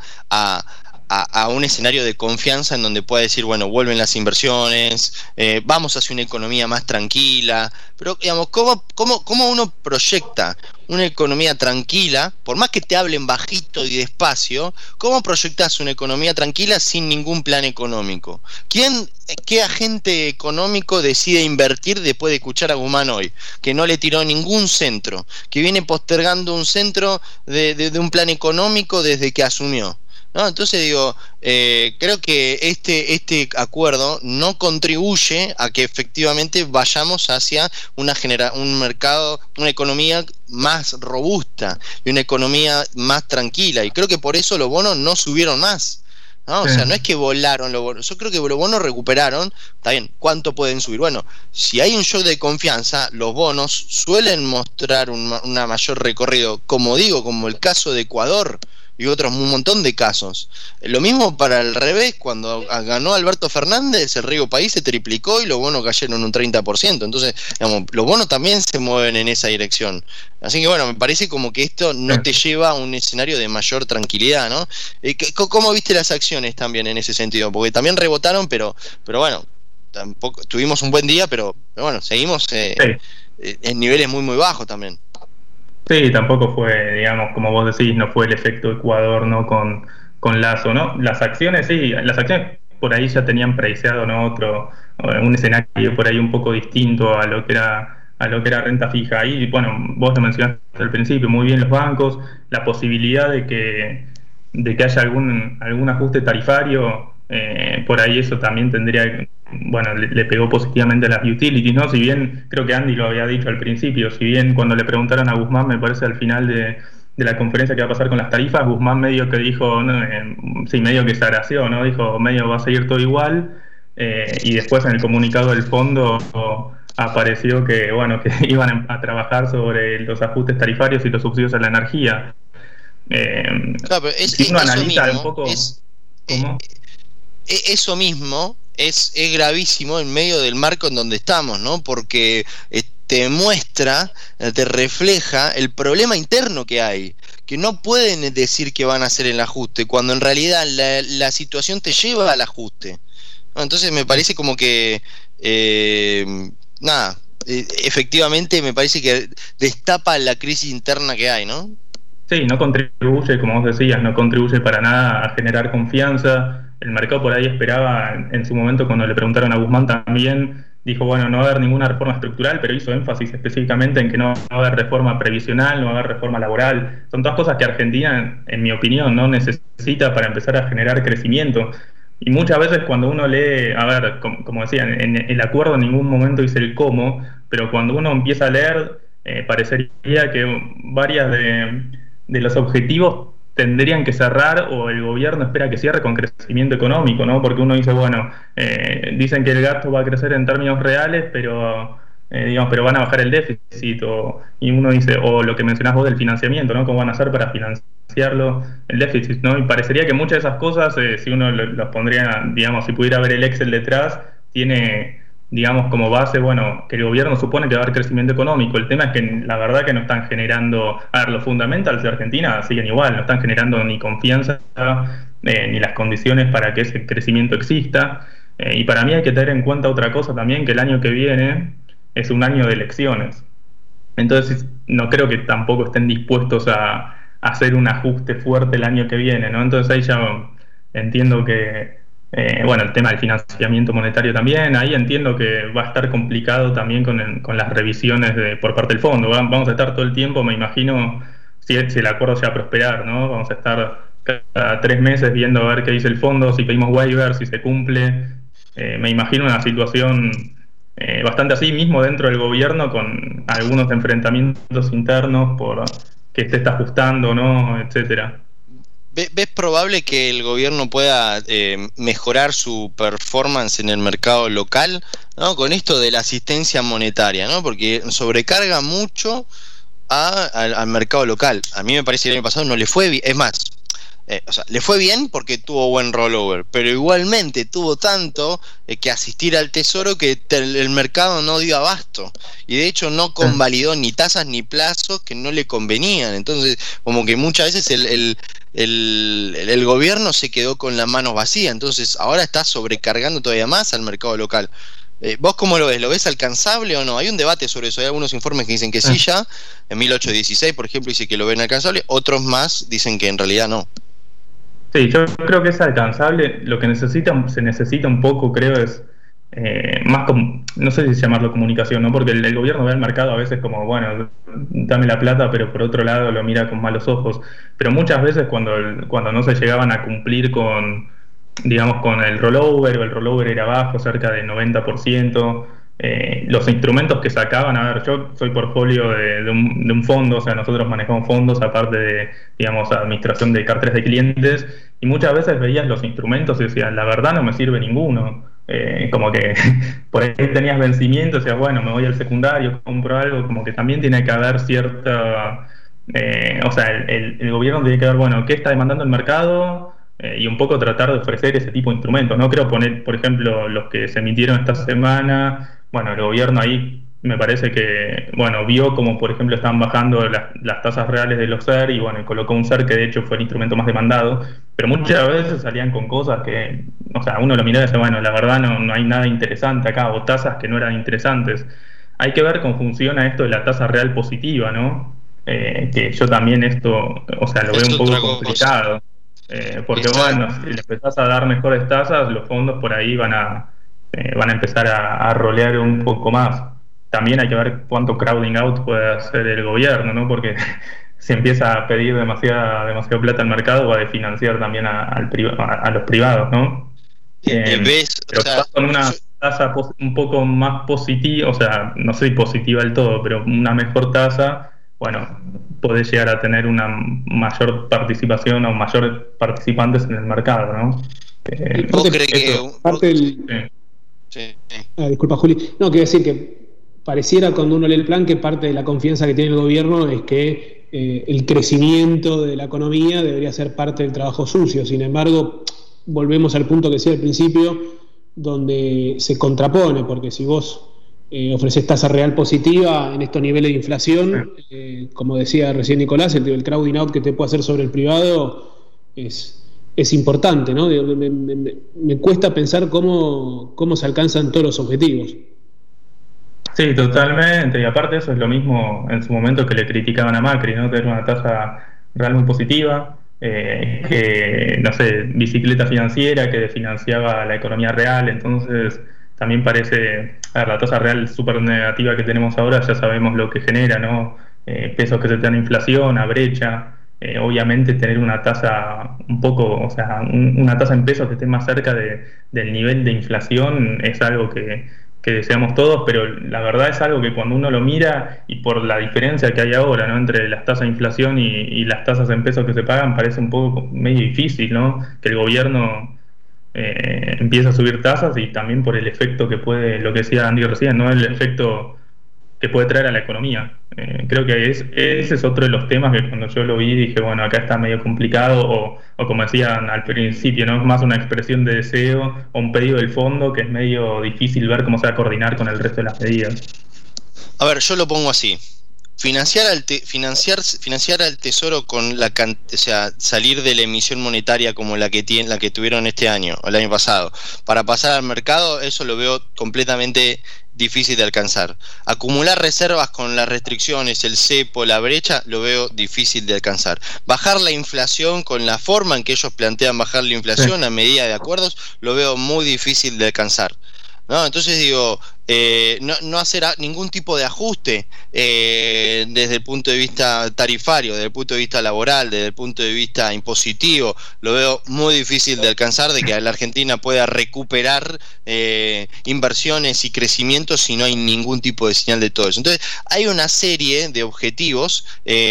a un escenario de confianza en donde pueda decir, bueno, vuelven las inversiones, vamos hacia una economía más tranquila. Pero, digamos, ¿cómo uno proyecta una economía tranquila? Por más que te hablen bajito y despacio, ¿cómo proyectas una economía tranquila sin ningún plan económico? ¿Qué agente económico decide invertir después de escuchar a Guzmán hoy? Que no le tiró ningún centro, que viene postergando un centro de un plan económico desde que asumió, ¿no? Entonces digo, creo que este acuerdo no contribuye a que efectivamente vayamos hacia un mercado, una economía más robusta y una economía más tranquila, y creo que por eso los bonos no subieron más, ¿no? O sea, no es que volaron los bonos. Yo creo que los bonos recuperaron. Está bien, ¿cuánto pueden subir? Bueno, si hay un shock de confianza, los bonos suelen mostrar una mayor recorrido, como el caso de Ecuador y un montón de casos. Lo mismo para el revés, cuando ganó Alberto Fernández, el Riego País se triplicó y los bonos cayeron un 30%. Entonces, digamos, los bonos también se mueven en esa dirección. Así que bueno, me parece como que esto no te lleva a un escenario de mayor tranquilidad, ¿no? ¿Cómo viste las acciones también en ese sentido? Porque también rebotaron, pero bueno, tampoco tuvimos un buen día, pero bueno, seguimos en niveles muy muy bajos también. Sí, tampoco fue, digamos, como vos decís, no fue el efecto Ecuador, ¿no? Con Lazo, ¿no? Las acciones por ahí ya tenían priceado, ¿no? Un escenario por ahí un poco distinto a lo que era renta fija. Ahí, bueno, vos lo mencionaste al principio, muy bien los bancos, la posibilidad de que haya algún ajuste tarifario, por ahí eso también tendría, bueno, le pegó positivamente a las utilities, ¿no? Si bien, creo que Andy lo había dicho al principio, si bien cuando le preguntaron a Guzmán, me parece al final de la conferencia que va a pasar con las tarifas, Guzmán medio que dijo, medio que se agració, ¿no? Dijo, medio va a seguir todo igual, y después en el comunicado del fondo apareció que, bueno, que iban a trabajar sobre los ajustes tarifarios y los subsidios a la energía. Claro, pero si uno analiza un poco... Eso mismo es gravísimo en medio del marco en donde estamos, ¿no? Porque te muestra, te refleja el problema interno que hay, que no pueden decir que van a hacer el ajuste, cuando en realidad la situación te lleva al ajuste, ¿no? Entonces me parece como que efectivamente me parece que destapa la crisis interna que hay, ¿no? Sí, no contribuye, como vos decías, no contribuye para nada a generar confianza. El mercado por ahí esperaba, en su momento cuando le preguntaron a Guzmán también, dijo, bueno, no va a haber ninguna reforma estructural, pero hizo énfasis específicamente en que no va a haber reforma previsional, no va a haber reforma laboral. Son todas cosas que Argentina, en mi opinión, no necesita para empezar a generar crecimiento. Y muchas veces cuando uno lee, a ver, como decía, en el acuerdo en ningún momento dice el cómo, pero cuando uno empieza a leer, parecería que varias de los objetivos tendrían que cerrar, o el gobierno espera que cierre con crecimiento económico, ¿no? Porque uno dice, bueno, dicen que el gasto va a crecer en términos reales, pero van a bajar el déficit, y uno dice, o lo que mencionás vos del financiamiento, ¿no? ¿Cómo van a hacer para financiarlo el déficit, ¿no? Y parecería que muchas de esas cosas, si uno los pondría, digamos, si pudiera ver el Excel detrás, tiene, digamos, como base, bueno, que el gobierno supone que va a haber crecimiento económico. El tema es que la verdad que no están generando, los fundamentals de Argentina siguen igual, no están generando ni confianza ni las condiciones para que ese crecimiento exista. Y para mí hay que tener en cuenta otra cosa también, que el año que viene es un año de elecciones. Entonces no creo que tampoco estén dispuestos a hacer un ajuste fuerte el año que viene, ¿no? Entonces ahí ya entiendo que el tema del financiamiento monetario también, ahí entiendo que va a estar complicado también con las revisiones por parte del fondo. Vamos a estar todo el tiempo, me imagino, si el acuerdo se va a prosperar, ¿no? Vamos a estar cada 3 meses viendo a ver qué dice el fondo, si pedimos waiver, si se cumple. Me imagino una situación bastante así mismo dentro del gobierno, con algunos enfrentamientos internos por que se está ajustando, ¿no? Etcétera. ¿Ves probable que el gobierno pueda mejorar su performance en el mercado local, ¿no? Con esto de la asistencia monetaria, ¿no? Porque sobrecarga mucho al mercado local. A mí me parece que el año pasado no le fue bien. Es más, le fue bien porque tuvo buen rollover, pero igualmente tuvo tanto que asistir al tesoro que el mercado no dio abasto, y de hecho no convalidó ni tasas ni plazos que no le convenían. Entonces, como que muchas veces el gobierno se quedó con la mano vacía, entonces ahora está sobrecargando todavía más al mercado local. ¿Vos cómo lo ves? ¿Lo ves alcanzable o no? Hay un debate sobre eso. Hay algunos informes que dicen que sí ya. En 1816, por ejemplo, dice que lo ven alcanzable. Otros más dicen que en realidad no. Sí, yo creo que es alcanzable. Lo que se necesita un poco, creo, es más como, no sé si llamarlo comunicación, ¿no? Porque el gobierno ve al mercado a veces como, bueno, dame la plata, pero por otro lado lo mira con malos ojos. Pero muchas veces cuando no se llegaban a cumplir con, digamos, con el rollover, o el rollover era bajo, cerca del 90%, los instrumentos que sacaban, a ver, yo soy portfolio de un fondo, o sea, nosotros manejamos fondos aparte de, digamos, administración de carteras de clientes, y muchas veces veías los instrumentos y decías, la verdad no me sirve ninguno. Como que por ahí tenías vencimientos y decías, bueno, me voy al secundario, compro algo. Como que también tiene que haber cierta, o sea, el gobierno tiene que ver, bueno, qué está demandando el mercado, y un poco tratar de ofrecer ese tipo de instrumentos. No creo poner, por ejemplo, los que se emitieron esta semana. Bueno, el gobierno ahí me parece que, bueno, vio como, por ejemplo, estaban bajando las tasas reales de los SER, y bueno, colocó un SER que de hecho fue el instrumento más demandado, pero muchas veces salían con cosas que, o sea, uno lo miraba y decía, bueno, la verdad no hay nada interesante acá, o tasas que no eran interesantes. Hay que ver cómo funciona esto de la tasa real positiva, ¿no? Que yo también esto, o sea, lo veo un poco complicado, porque bueno, si le empezás a dar mejores tasas, los fondos por ahí van a empezar a rolear un poco más. También hay que ver cuánto crowding out puede hacer el gobierno, ¿no? Porque si empieza a pedir demasiado plata al mercado, va a desfinanciar también a los privados, ¿no? Pero con una tasa un poco más positiva, o sea, no sé si positiva del todo, pero una mejor tasa, bueno, podés llegar a tener una mayor participación o mayores participantes en el mercado, ¿no? ¿Vos crees que parte del... Sí. Disculpa, Juli. No, quiero decir que pareciera, cuando uno lee el plan, que parte de la confianza que tiene el gobierno es que el crecimiento de la economía debería ser parte del trabajo sucio. Sin embargo, volvemos al punto que decía al principio, donde se contrapone, porque si vos ofreces tasa real positiva en estos niveles de inflación, como decía recién Nicolás, el crowding out que te puede hacer sobre el privado es importante, ¿no? Me cuesta pensar cómo se alcanzan todos los objetivos. Sí, totalmente, y aparte eso es lo mismo en su momento que le criticaban a Macri, ¿no? Tener una tasa real muy positiva, que, no sé, bicicleta financiera que financiaba la economía real. Entonces también parece, a ver, la tasa real súper negativa que tenemos ahora, ya sabemos lo que genera, ¿no? Pesos que se te dan inflación, a brecha. Obviamente tener una tasa un poco, o sea, una tasa en pesos que esté más cerca del nivel de inflación es algo que deseamos todos, pero la verdad es algo que cuando uno lo mira y por la diferencia que hay ahora, ¿no?, entre las tasas de inflación y las tasas en pesos que se pagan, parece un poco medio difícil, ¿no?, que el gobierno empiece a subir tasas, y también por el efecto que puede, lo que decía Andy recién, ¿no?, el efecto que puede traer a la economía. Creo que ese es otro de los temas que cuando yo lo vi dije, bueno, acá está medio complicado, o como decían al principio, ¿no?, es más una expresión de deseo o un pedido del fondo que es medio difícil ver cómo se va a coordinar con el resto de las medidas. A ver, yo lo pongo así. Financiar al Tesoro con o sea, salir de la emisión monetaria como la que tuvieron este año o el año pasado, para pasar al mercado, eso lo veo completamente difícil de alcanzar. Acumular reservas con las restricciones, el cepo, la brecha, lo veo difícil de alcanzar. Bajar la inflación con la forma en que ellos plantean bajar la inflación a medida de acuerdos, lo veo muy difícil de alcanzar, ¿no? Entonces digo, no hacer ningún tipo de ajuste desde el punto de vista tarifario, desde el punto de vista laboral, desde el punto de vista impositivo, lo veo muy difícil de alcanzar, de que la Argentina pueda recuperar inversiones y crecimiento si no hay ningún tipo de señal de todo eso. Entonces hay una serie de objetivos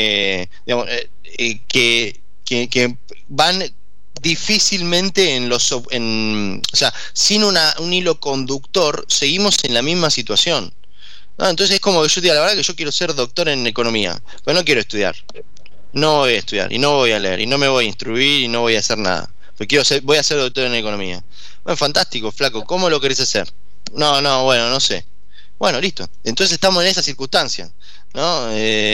que van difícilmente o sea, sin un hilo conductor, seguimos en la misma situación, ¿no? Entonces es como que yo diga, la verdad que yo quiero ser doctor en economía, pero no quiero estudiar, no voy a estudiar, y no voy a leer, y no me voy a instruir, y no voy a hacer nada, porque voy a ser doctor en economía. Bueno, fantástico, flaco, ¿cómo lo querés hacer? No, bueno, no sé. Bueno, listo, entonces estamos en esa circunstancia, ¿no?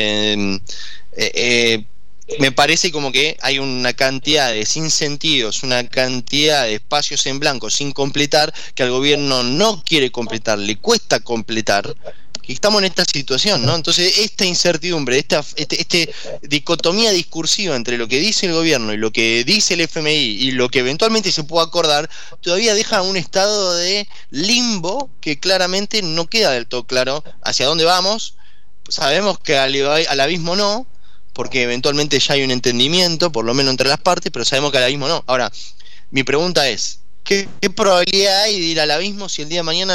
Me parece como que hay una cantidad de sinsentidos, una cantidad de espacios en blanco sin completar, que al gobierno no quiere completar, le cuesta completar, y estamos en esta situación, ¿no? Entonces esta incertidumbre, esta dicotomía discursiva entre lo que dice el gobierno y lo que dice el FMI y lo que eventualmente se pueda acordar, todavía deja un estado de limbo que claramente no queda del todo claro hacia dónde vamos. Sabemos que al abismo no, porque eventualmente ya hay un entendimiento, por lo menos entre las partes, pero sabemos que al abismo no. Ahora, mi pregunta es, ¿qué probabilidad hay de ir al abismo si el día de mañana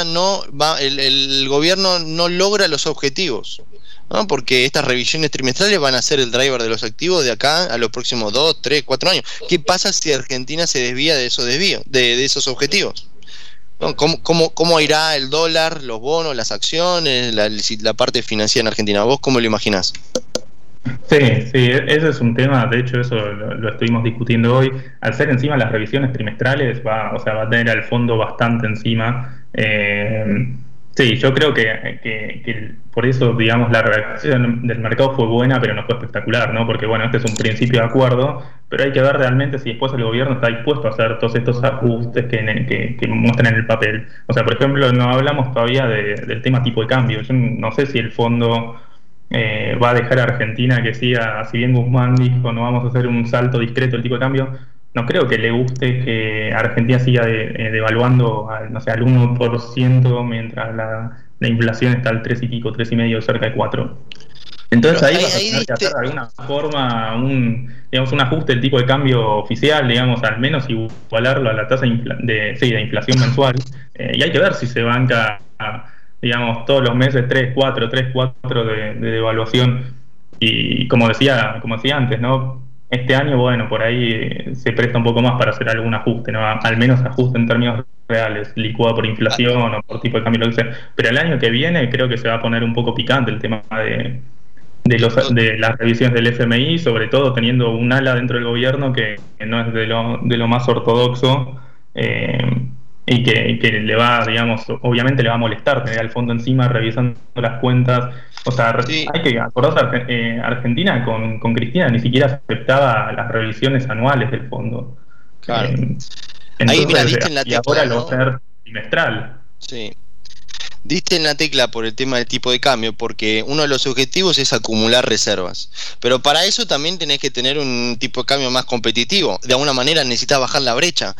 el gobierno no logra los objetivos? ¿No? Porque estas revisiones trimestrales van a ser el driver de los activos de acá a los próximos 2, 3, 4 años. ¿Qué pasa si Argentina se desvía de esos desvíos, de esos objetivos? ¿No? ¿Cómo irá el dólar, los bonos, las acciones, la parte financiera en Argentina? ¿Vos cómo lo imaginás? Sí, ese es un tema, de hecho eso lo estuvimos discutiendo hoy. Al ser encima las revisiones trimestrales, va a tener al fondo bastante encima. Sí, yo creo que por eso, digamos, la reacción del mercado fue buena, pero no fue espectacular, ¿no? Porque bueno, este es un principio de acuerdo, pero hay que ver realmente si después el gobierno está dispuesto a hacer todos estos ajustes que muestran en el papel. O sea, por ejemplo, no hablamos todavía del tema tipo de cambio. Yo no sé si el fondo va a dejar a Argentina que siga, si bien Guzmán dijo no vamos a hacer un salto discreto del tipo de cambio, no creo que le guste que Argentina siga devaluando al 1% mientras la inflación está al 3 y pico, 3,5, cerca de 4. Entonces ahí vas a tener que hacer de alguna forma un ajuste del tipo de cambio oficial, digamos, al menos igualarlo a la tasa de inflación mensual, y hay que ver si se banca digamos, todos los meses 3, 4 de devaluación. Y como decía antes, ¿no? Este año, bueno, por ahí se presta un poco más para hacer algún ajuste, ¿no? Al menos ajuste en términos reales, licuado por inflación o por tipo de cambio, lo que sea. Pero el año que viene creo que se va a poner un poco picante el tema de las revisiones del FMI, sobre todo teniendo un ala dentro del gobierno que no es de lo más ortodoxo, y que le va, digamos, obviamente le va a molestar tener al fondo encima revisando las cuentas. O sea, sí. Hay que acordarse, Argentina con Cristina ni siquiera aceptaba las revisiones anuales del fondo. Claro. Entonces, ahí, mira, diste en la tecla, y ahora lo ¿no? va a hacer trimestral. Sí. Diste en la tecla por el tema del tipo de cambio, porque uno de los objetivos es acumular reservas, pero para eso también tenés que tener un tipo de cambio más competitivo. De alguna manera necesitas bajar la brecha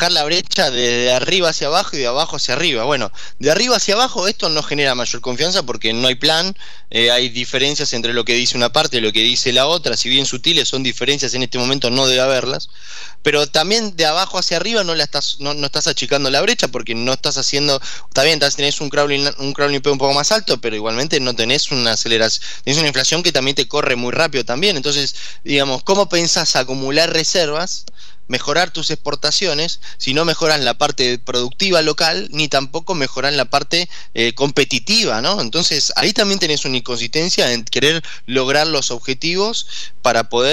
de arriba hacia abajo y de abajo hacia arriba. Bueno, de arriba hacia abajo esto no genera mayor confianza porque no hay plan, hay diferencias entre lo que dice una parte y lo que dice la otra, si bien sutiles son diferencias, en este momento no debe haberlas, pero también de abajo hacia arriba no estás achicando la brecha porque no estás haciendo, está bien, tenés un crawling crawling un poco más alto, pero igualmente no tenés una aceleración, tenés una inflación que también te corre muy rápido también. Entonces, digamos, ¿cómo pensás acumular reservas, mejorar tus exportaciones, si no mejoran la parte productiva local, ni tampoco mejoran la parte competitiva, ¿no? Entonces, ahí también tenés una inconsistencia en querer lograr los objetivos para poder,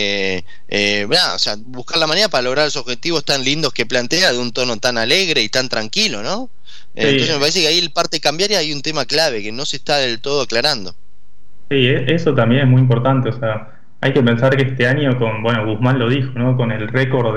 o sea, buscar la manera para lograr los objetivos tan lindos que plantea de un tono tan alegre y tan tranquilo, ¿no? Sí. Entonces me parece que ahí en parte cambiaria hay un tema clave que no se está del todo aclarando. Sí, eso también es muy importante, o sea, hay que pensar que este año Guzmán lo dijo, ¿no? Con el récord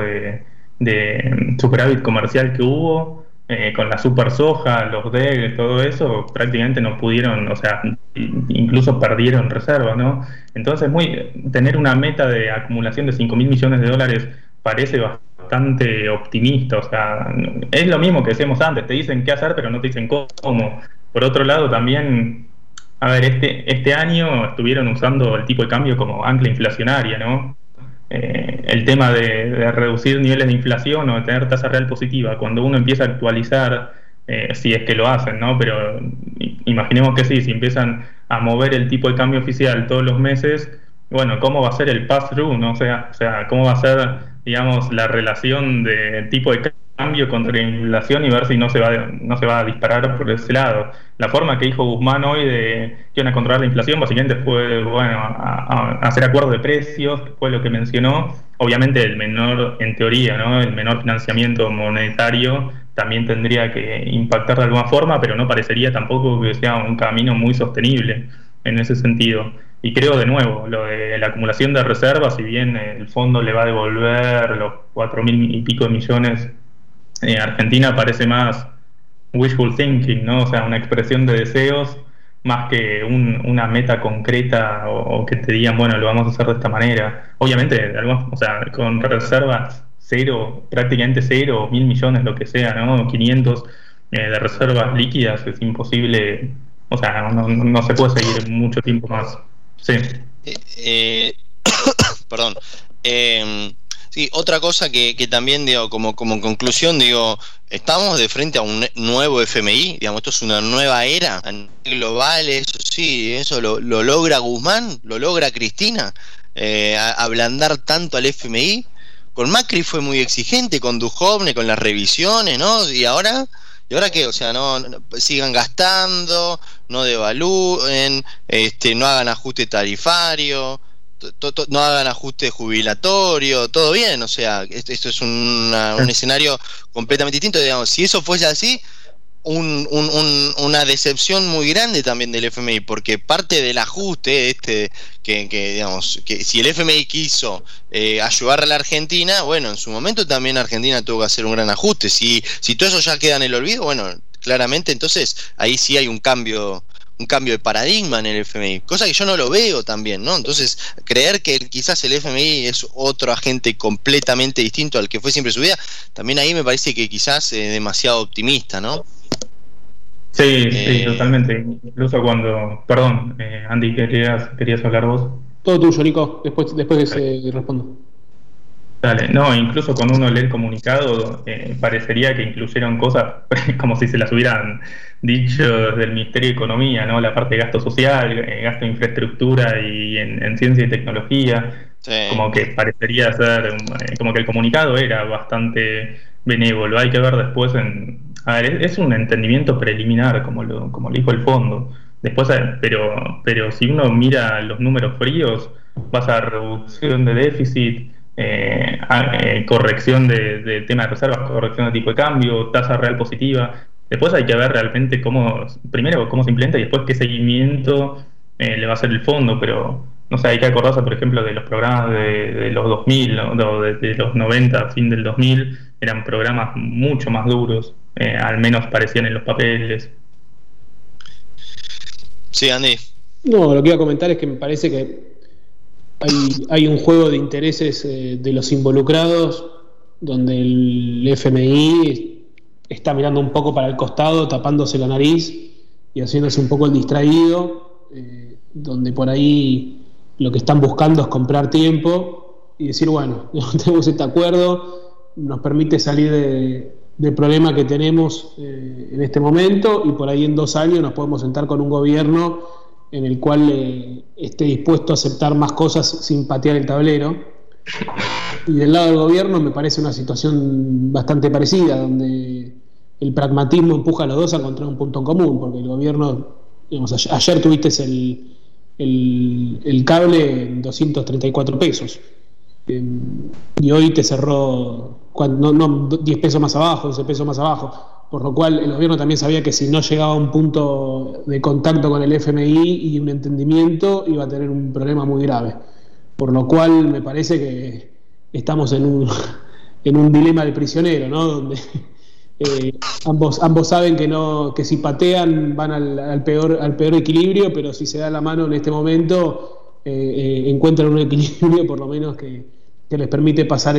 de superávit comercial que hubo, con la super soja, los DEG, todo eso, prácticamente no pudieron, o sea, incluso perdieron reservas, ¿no? Entonces tener una meta de acumulación de 5.000 millones de dólares parece bastante optimista, o sea, es lo mismo que decíamos antes, te dicen qué hacer pero no te dicen cómo. Por otro lado también, a ver, este año estuvieron usando el tipo de cambio como ancla inflacionaria, ¿no? El tema de reducir niveles de inflación o de tener tasa real positiva, cuando uno empieza a actualizar, si es que lo hacen, ¿no? Pero imaginemos que sí, si empiezan a mover el tipo de cambio oficial todos los meses, bueno, ¿cómo va a ser el pass-through, ¿no? O sea, ¿cómo va a ser, digamos, la relación de tipo de cambio contra la inflación y ver si no se va a disparar por ese lado? La forma que dijo Guzmán hoy de que iban a controlar la inflación básicamente fue, a hacer acuerdos de precios, que fue lo que mencionó. Obviamente el menor, en teoría, ¿no? El menor financiamiento monetario también tendría que impactar de alguna forma, pero no parecería tampoco que sea un camino muy sostenible en ese sentido. Y creo, de nuevo, lo de la acumulación de reservas, si bien el fondo le va a devolver los 4.000 y pico de millones, Argentina parece más wishful thinking, ¿no? O sea, una expresión de deseos más que una meta concreta o que te digan, bueno, lo vamos a hacer de esta manera. Obviamente, o sea, con reservas cero, prácticamente cero, 1.000 millones, lo que sea, ¿no? 500 de reservas líquidas, es imposible, o sea, no se puede seguir mucho tiempo más. Sí. Perdón. Sí, otra cosa que también, digo, como conclusión, digo, estamos de frente a un nuevo FMI, digamos, esto es una nueva era a nivel global, eso sí, eso lo logra Guzmán, lo logra Cristina, ablandar tanto al FMI. Con Macri fue muy exigente, con Duhovne, con las revisiones, ¿no? ¿Y ahora qué? O sea, no sigan gastando, no devalúen, no hagan ajuste tarifario, no hagan ajuste jubilatorio, todo bien, o sea, esto es un escenario completamente distinto, digamos. Si eso fuese así, una decepción muy grande también del FMI, porque parte del ajuste que digamos, que si el FMI quiso ayudar a la Argentina, bueno, en su momento también Argentina tuvo que hacer un gran ajuste. Si todo eso ya queda en el olvido, bueno, claramente entonces ahí sí hay un cambio de paradigma en el FMI, cosa que yo no lo veo también, ¿no? Entonces, creer que quizás el FMI es otro agente completamente distinto al que fue siempre su vida, también ahí me parece que quizás es demasiado optimista, ¿no? Sí, totalmente. Incluso cuando... Perdón, Andy, ¿querías hablar vos? Todo tuyo, Nico, después que se respondo. Dale, no, incluso cuando uno lee el comunicado parecería que incluyeron cosas como si se las hubieran dicho desde el Ministerio de Economía, ¿no? La parte de gasto social, gasto en infraestructura y en ciencia y tecnología, sí. Como que parecería ser, como que el comunicado era bastante benévolo. Hay que ver después a ver, es un entendimiento preliminar, como lo dijo el fondo. Después, pero si uno mira los números fríos, vas a reducción de déficit, corrección de tema de reservas, corrección de tipo de cambio, tasa real positiva. Después hay que ver realmente primero cómo se implementa y después qué seguimiento le va a hacer el fondo, pero no sé, hay que acordarse, por ejemplo, de los programas de los 2000, ¿no? de los 90, fin del 2000, eran programas mucho más duros, al menos parecían en los papeles. Sí, Andy. No, lo que iba a comentar es que me parece que hay un juego de intereses de los involucrados, donde el FMI está mirando un poco para el costado, tapándose la nariz y haciéndose un poco el distraído, donde por ahí lo que están buscando es comprar tiempo y decir, bueno, tenemos este acuerdo, nos permite salir problema que tenemos en este momento, y por ahí en 2 años nos podemos sentar con un gobierno en el cual esté dispuesto a aceptar más cosas sin patear el tablero. Y del lado del gobierno me parece una situación bastante parecida, donde el pragmatismo empuja a los dos a encontrar un punto en común, porque el gobierno, digamos, ayer tuviste el cable en 234 pesos, y hoy te cerró 10 pesos más abajo, 12 pesos más abajo, por lo cual el gobierno también sabía que si no llegaba a un punto de contacto con el FMI y un entendimiento, iba a tener un problema muy grave, por lo cual me parece que estamos en un dilema de prisionero, ¿no? Donde ambos saben que si patean van al peor equilibrio, pero si se da la mano en este momento encuentran un equilibrio por lo menos que les permite pasar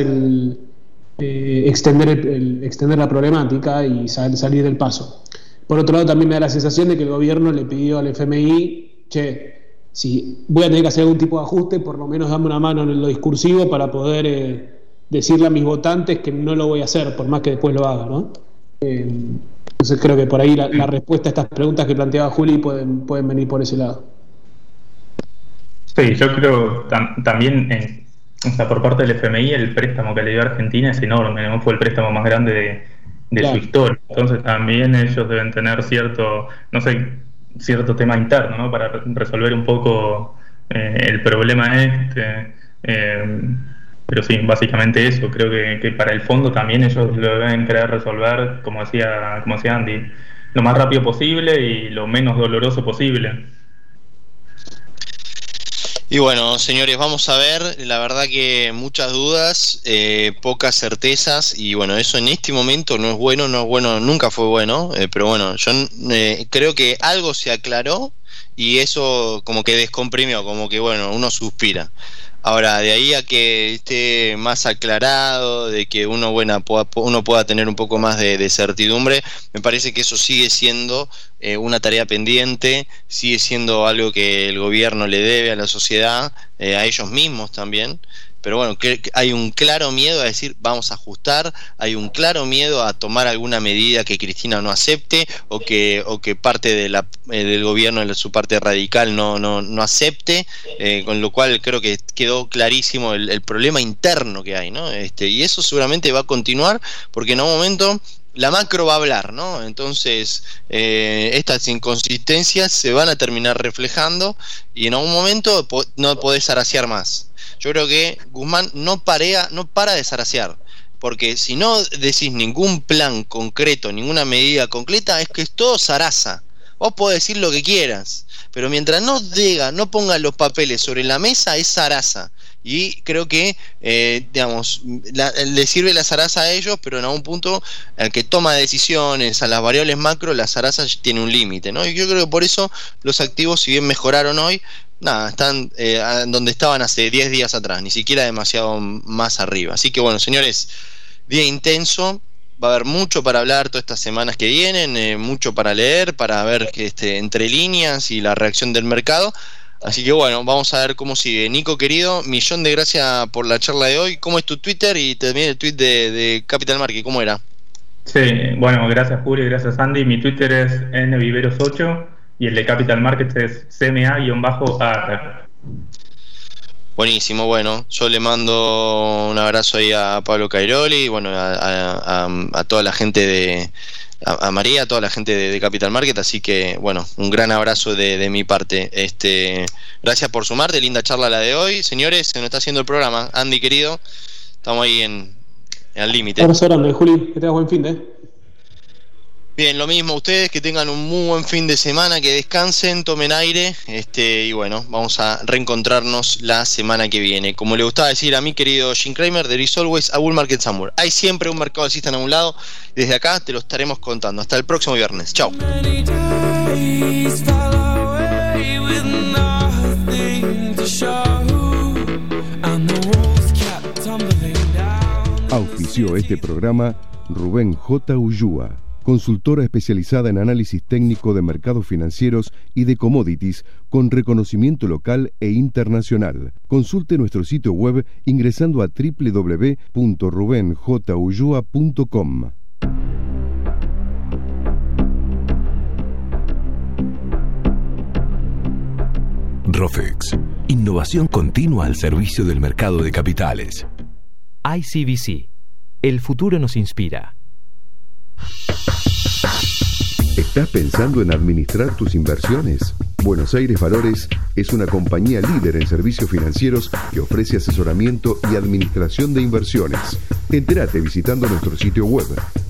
extender la problemática y salir del paso. Por otro lado, también me da la sensación de que el gobierno le pidió al FMI, si voy a tener que hacer algún tipo de ajuste, por lo menos dame una mano en lo discursivo para poder decirle a mis votantes que no lo voy a hacer, por más que después lo haga, ¿no? Entonces creo que por ahí la respuesta a estas preguntas que planteaba Juli pueden venir por ese lado. Sí, yo creo también, o sea, por parte del FMI, el préstamo que le dio a Argentina es enorme, ¿no? Fue el préstamo más grande de su historia. Entonces también ellos deben tener cierto tema interno, ¿no? Para resolver un poco el problema pero sí, básicamente eso. Creo que para el fondo también ellos lo deben querer resolver, como decía Andy, lo más rápido posible y lo menos doloroso posible. Y bueno, señores, vamos a ver, la verdad que muchas dudas, pocas certezas, y bueno, eso en este momento no es bueno, nunca fue bueno, pero bueno, yo creo que algo se aclaró y eso como que descomprimió, como que bueno, uno suspira. Ahora, de ahí a que esté más aclarado, de que uno pueda tener un poco más de certidumbre, me parece que eso sigue siendo una tarea pendiente, sigue siendo algo que el gobierno le debe a la sociedad, a ellos mismos también. Pero bueno, que hay un claro miedo a decir vamos a ajustar, hay un claro miedo a tomar alguna medida que Cristina no acepte o que parte del gobierno, su parte radical, no acepte, con lo cual creo que quedó clarísimo el problema interno que hay, ¿no? Y eso seguramente va a continuar porque en algún momento la macro va a hablar, ¿no? Entonces estas inconsistencias se van a terminar reflejando y en algún momento no podés zarasear más. Yo creo que Guzmán no para de zarasear, porque si no decís ningún plan concreto, ninguna medida concreta, es que es todo zaraza. Vos podés decir lo que quieras, pero mientras no pongan los papeles sobre la mesa, es zaraza. Y creo que, le sirve la zaraza a ellos, pero en algún punto, al que toma decisiones, a las variables macro, la zaraza tiene un límite, ¿no? Y yo creo que por eso los activos, si bien mejoraron hoy, están donde estaban hace 10 días atrás, ni siquiera demasiado más arriba. Así que bueno, señores, día intenso, va a haber mucho para hablar todas estas semanas que vienen, mucho para leer, para ver entre líneas y la reacción del mercado. Así que bueno, vamos a ver cómo sigue. Nico querido, millón de gracias por la charla de hoy. ¿Cómo es tu Twitter? Y también el tweet de Capital Market, ¿cómo era? Sí, bueno, gracias Julio, gracias Andy. Mi Twitter es nviveros8 y el de Capital Markets es CMA-AR. Buenísimo, bueno, yo le mando un abrazo ahí a Pablo Cairoli y bueno, a toda la gente a María, a toda la gente de Capital Market, así que bueno, un gran abrazo de mi parte. Gracias por sumarte, linda charla la de hoy. Señores, se nos está haciendo el programa. Andy querido, estamos ahí al límite. Abrazo grande, Juli, que tengas buen fin de. Bien, lo mismo a ustedes, que tengan un muy buen fin de semana, que descansen, tomen aire, y bueno, vamos a reencontrarnos la semana que viene. Como le gustaba decir a mi querido Jim Cramer, there is always a bull market somewhere. Hay siempre un mercado alcista en algún lado, desde acá te lo estaremos contando. Hasta el próximo viernes. Chao. Auspició este programa Rubén J. Ullúa, consultora especializada en análisis técnico de mercados financieros y de commodities con reconocimiento local e internacional. Consulte nuestro sitio web ingresando a www.rubenjullua.com. Rofex. Innovación continua al servicio del mercado de capitales. ICBC. El futuro nos inspira. ¿Estás pensando en administrar tus inversiones? Buenos Aires Valores es una compañía líder en servicios financieros que ofrece asesoramiento y administración de inversiones. Entérate visitando nuestro sitio web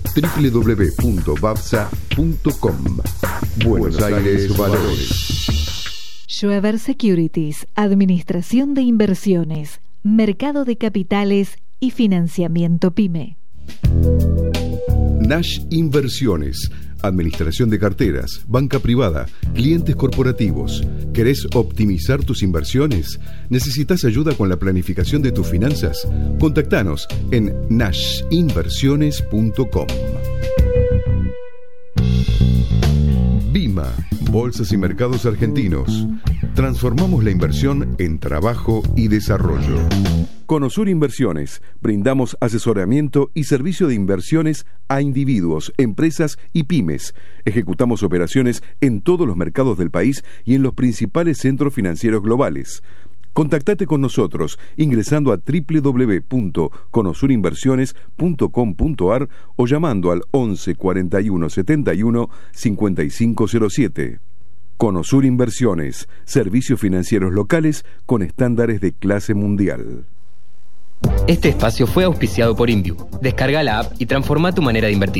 www.babsa.com. Buenos Aires Valores. Schweber Securities, Administración de Inversiones, Mercado de Capitales y Financiamiento PYME. Nash Inversiones, administración de carteras, banca privada, clientes corporativos. ¿Querés optimizar tus inversiones? ¿Necesitas ayuda con la planificación de tus finanzas? Contactanos en nashinversiones.com. BIMA, Bolsas y Mercados Argentinos. Transformamos la inversión en trabajo y desarrollo. Conosur Inversiones. Brindamos asesoramiento y servicio de inversiones a individuos, empresas y pymes. Ejecutamos operaciones en todos los mercados del país y en los principales centros financieros globales. Contactate con nosotros ingresando a www.conosurinversiones.com.ar o llamando al 11 41 71 5507. Conosur Inversiones, servicios financieros locales con estándares de clase mundial. Este espacio fue auspiciado por Inviu. Descarga la app y transforma tu manera de invertir.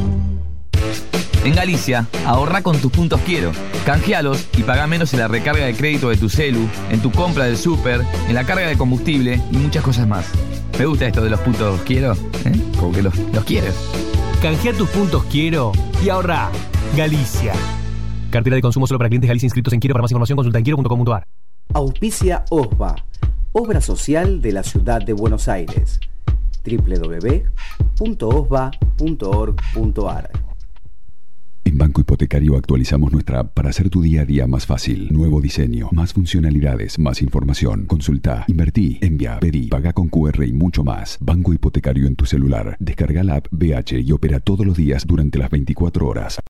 En Galicia, ahorra con tus puntos Quiero. Canjealos y paga menos en la recarga de crédito de tu celu, en tu compra del súper, en la carga de combustible y muchas cosas más. Me gusta esto de los puntos Quiero, como que los quieres. Canjea tus puntos Quiero y ahorra. Galicia. Cartera de consumo solo para clientes Galicia inscritos en Quiero. Para más información consulta en quiero.com.ar. Auspicia OSBA, Obra Social de la Ciudad de Buenos Aires. www.osba.org.ar. En Banco Hipotecario actualizamos nuestra app para hacer tu día a día más fácil. Nuevo diseño, más funcionalidades, más información. Consulta, invertí, envía, pedí, paga con QR y mucho más. Banco Hipotecario en tu celular. Descarga la app BH y opera todos los días durante las 24 horas.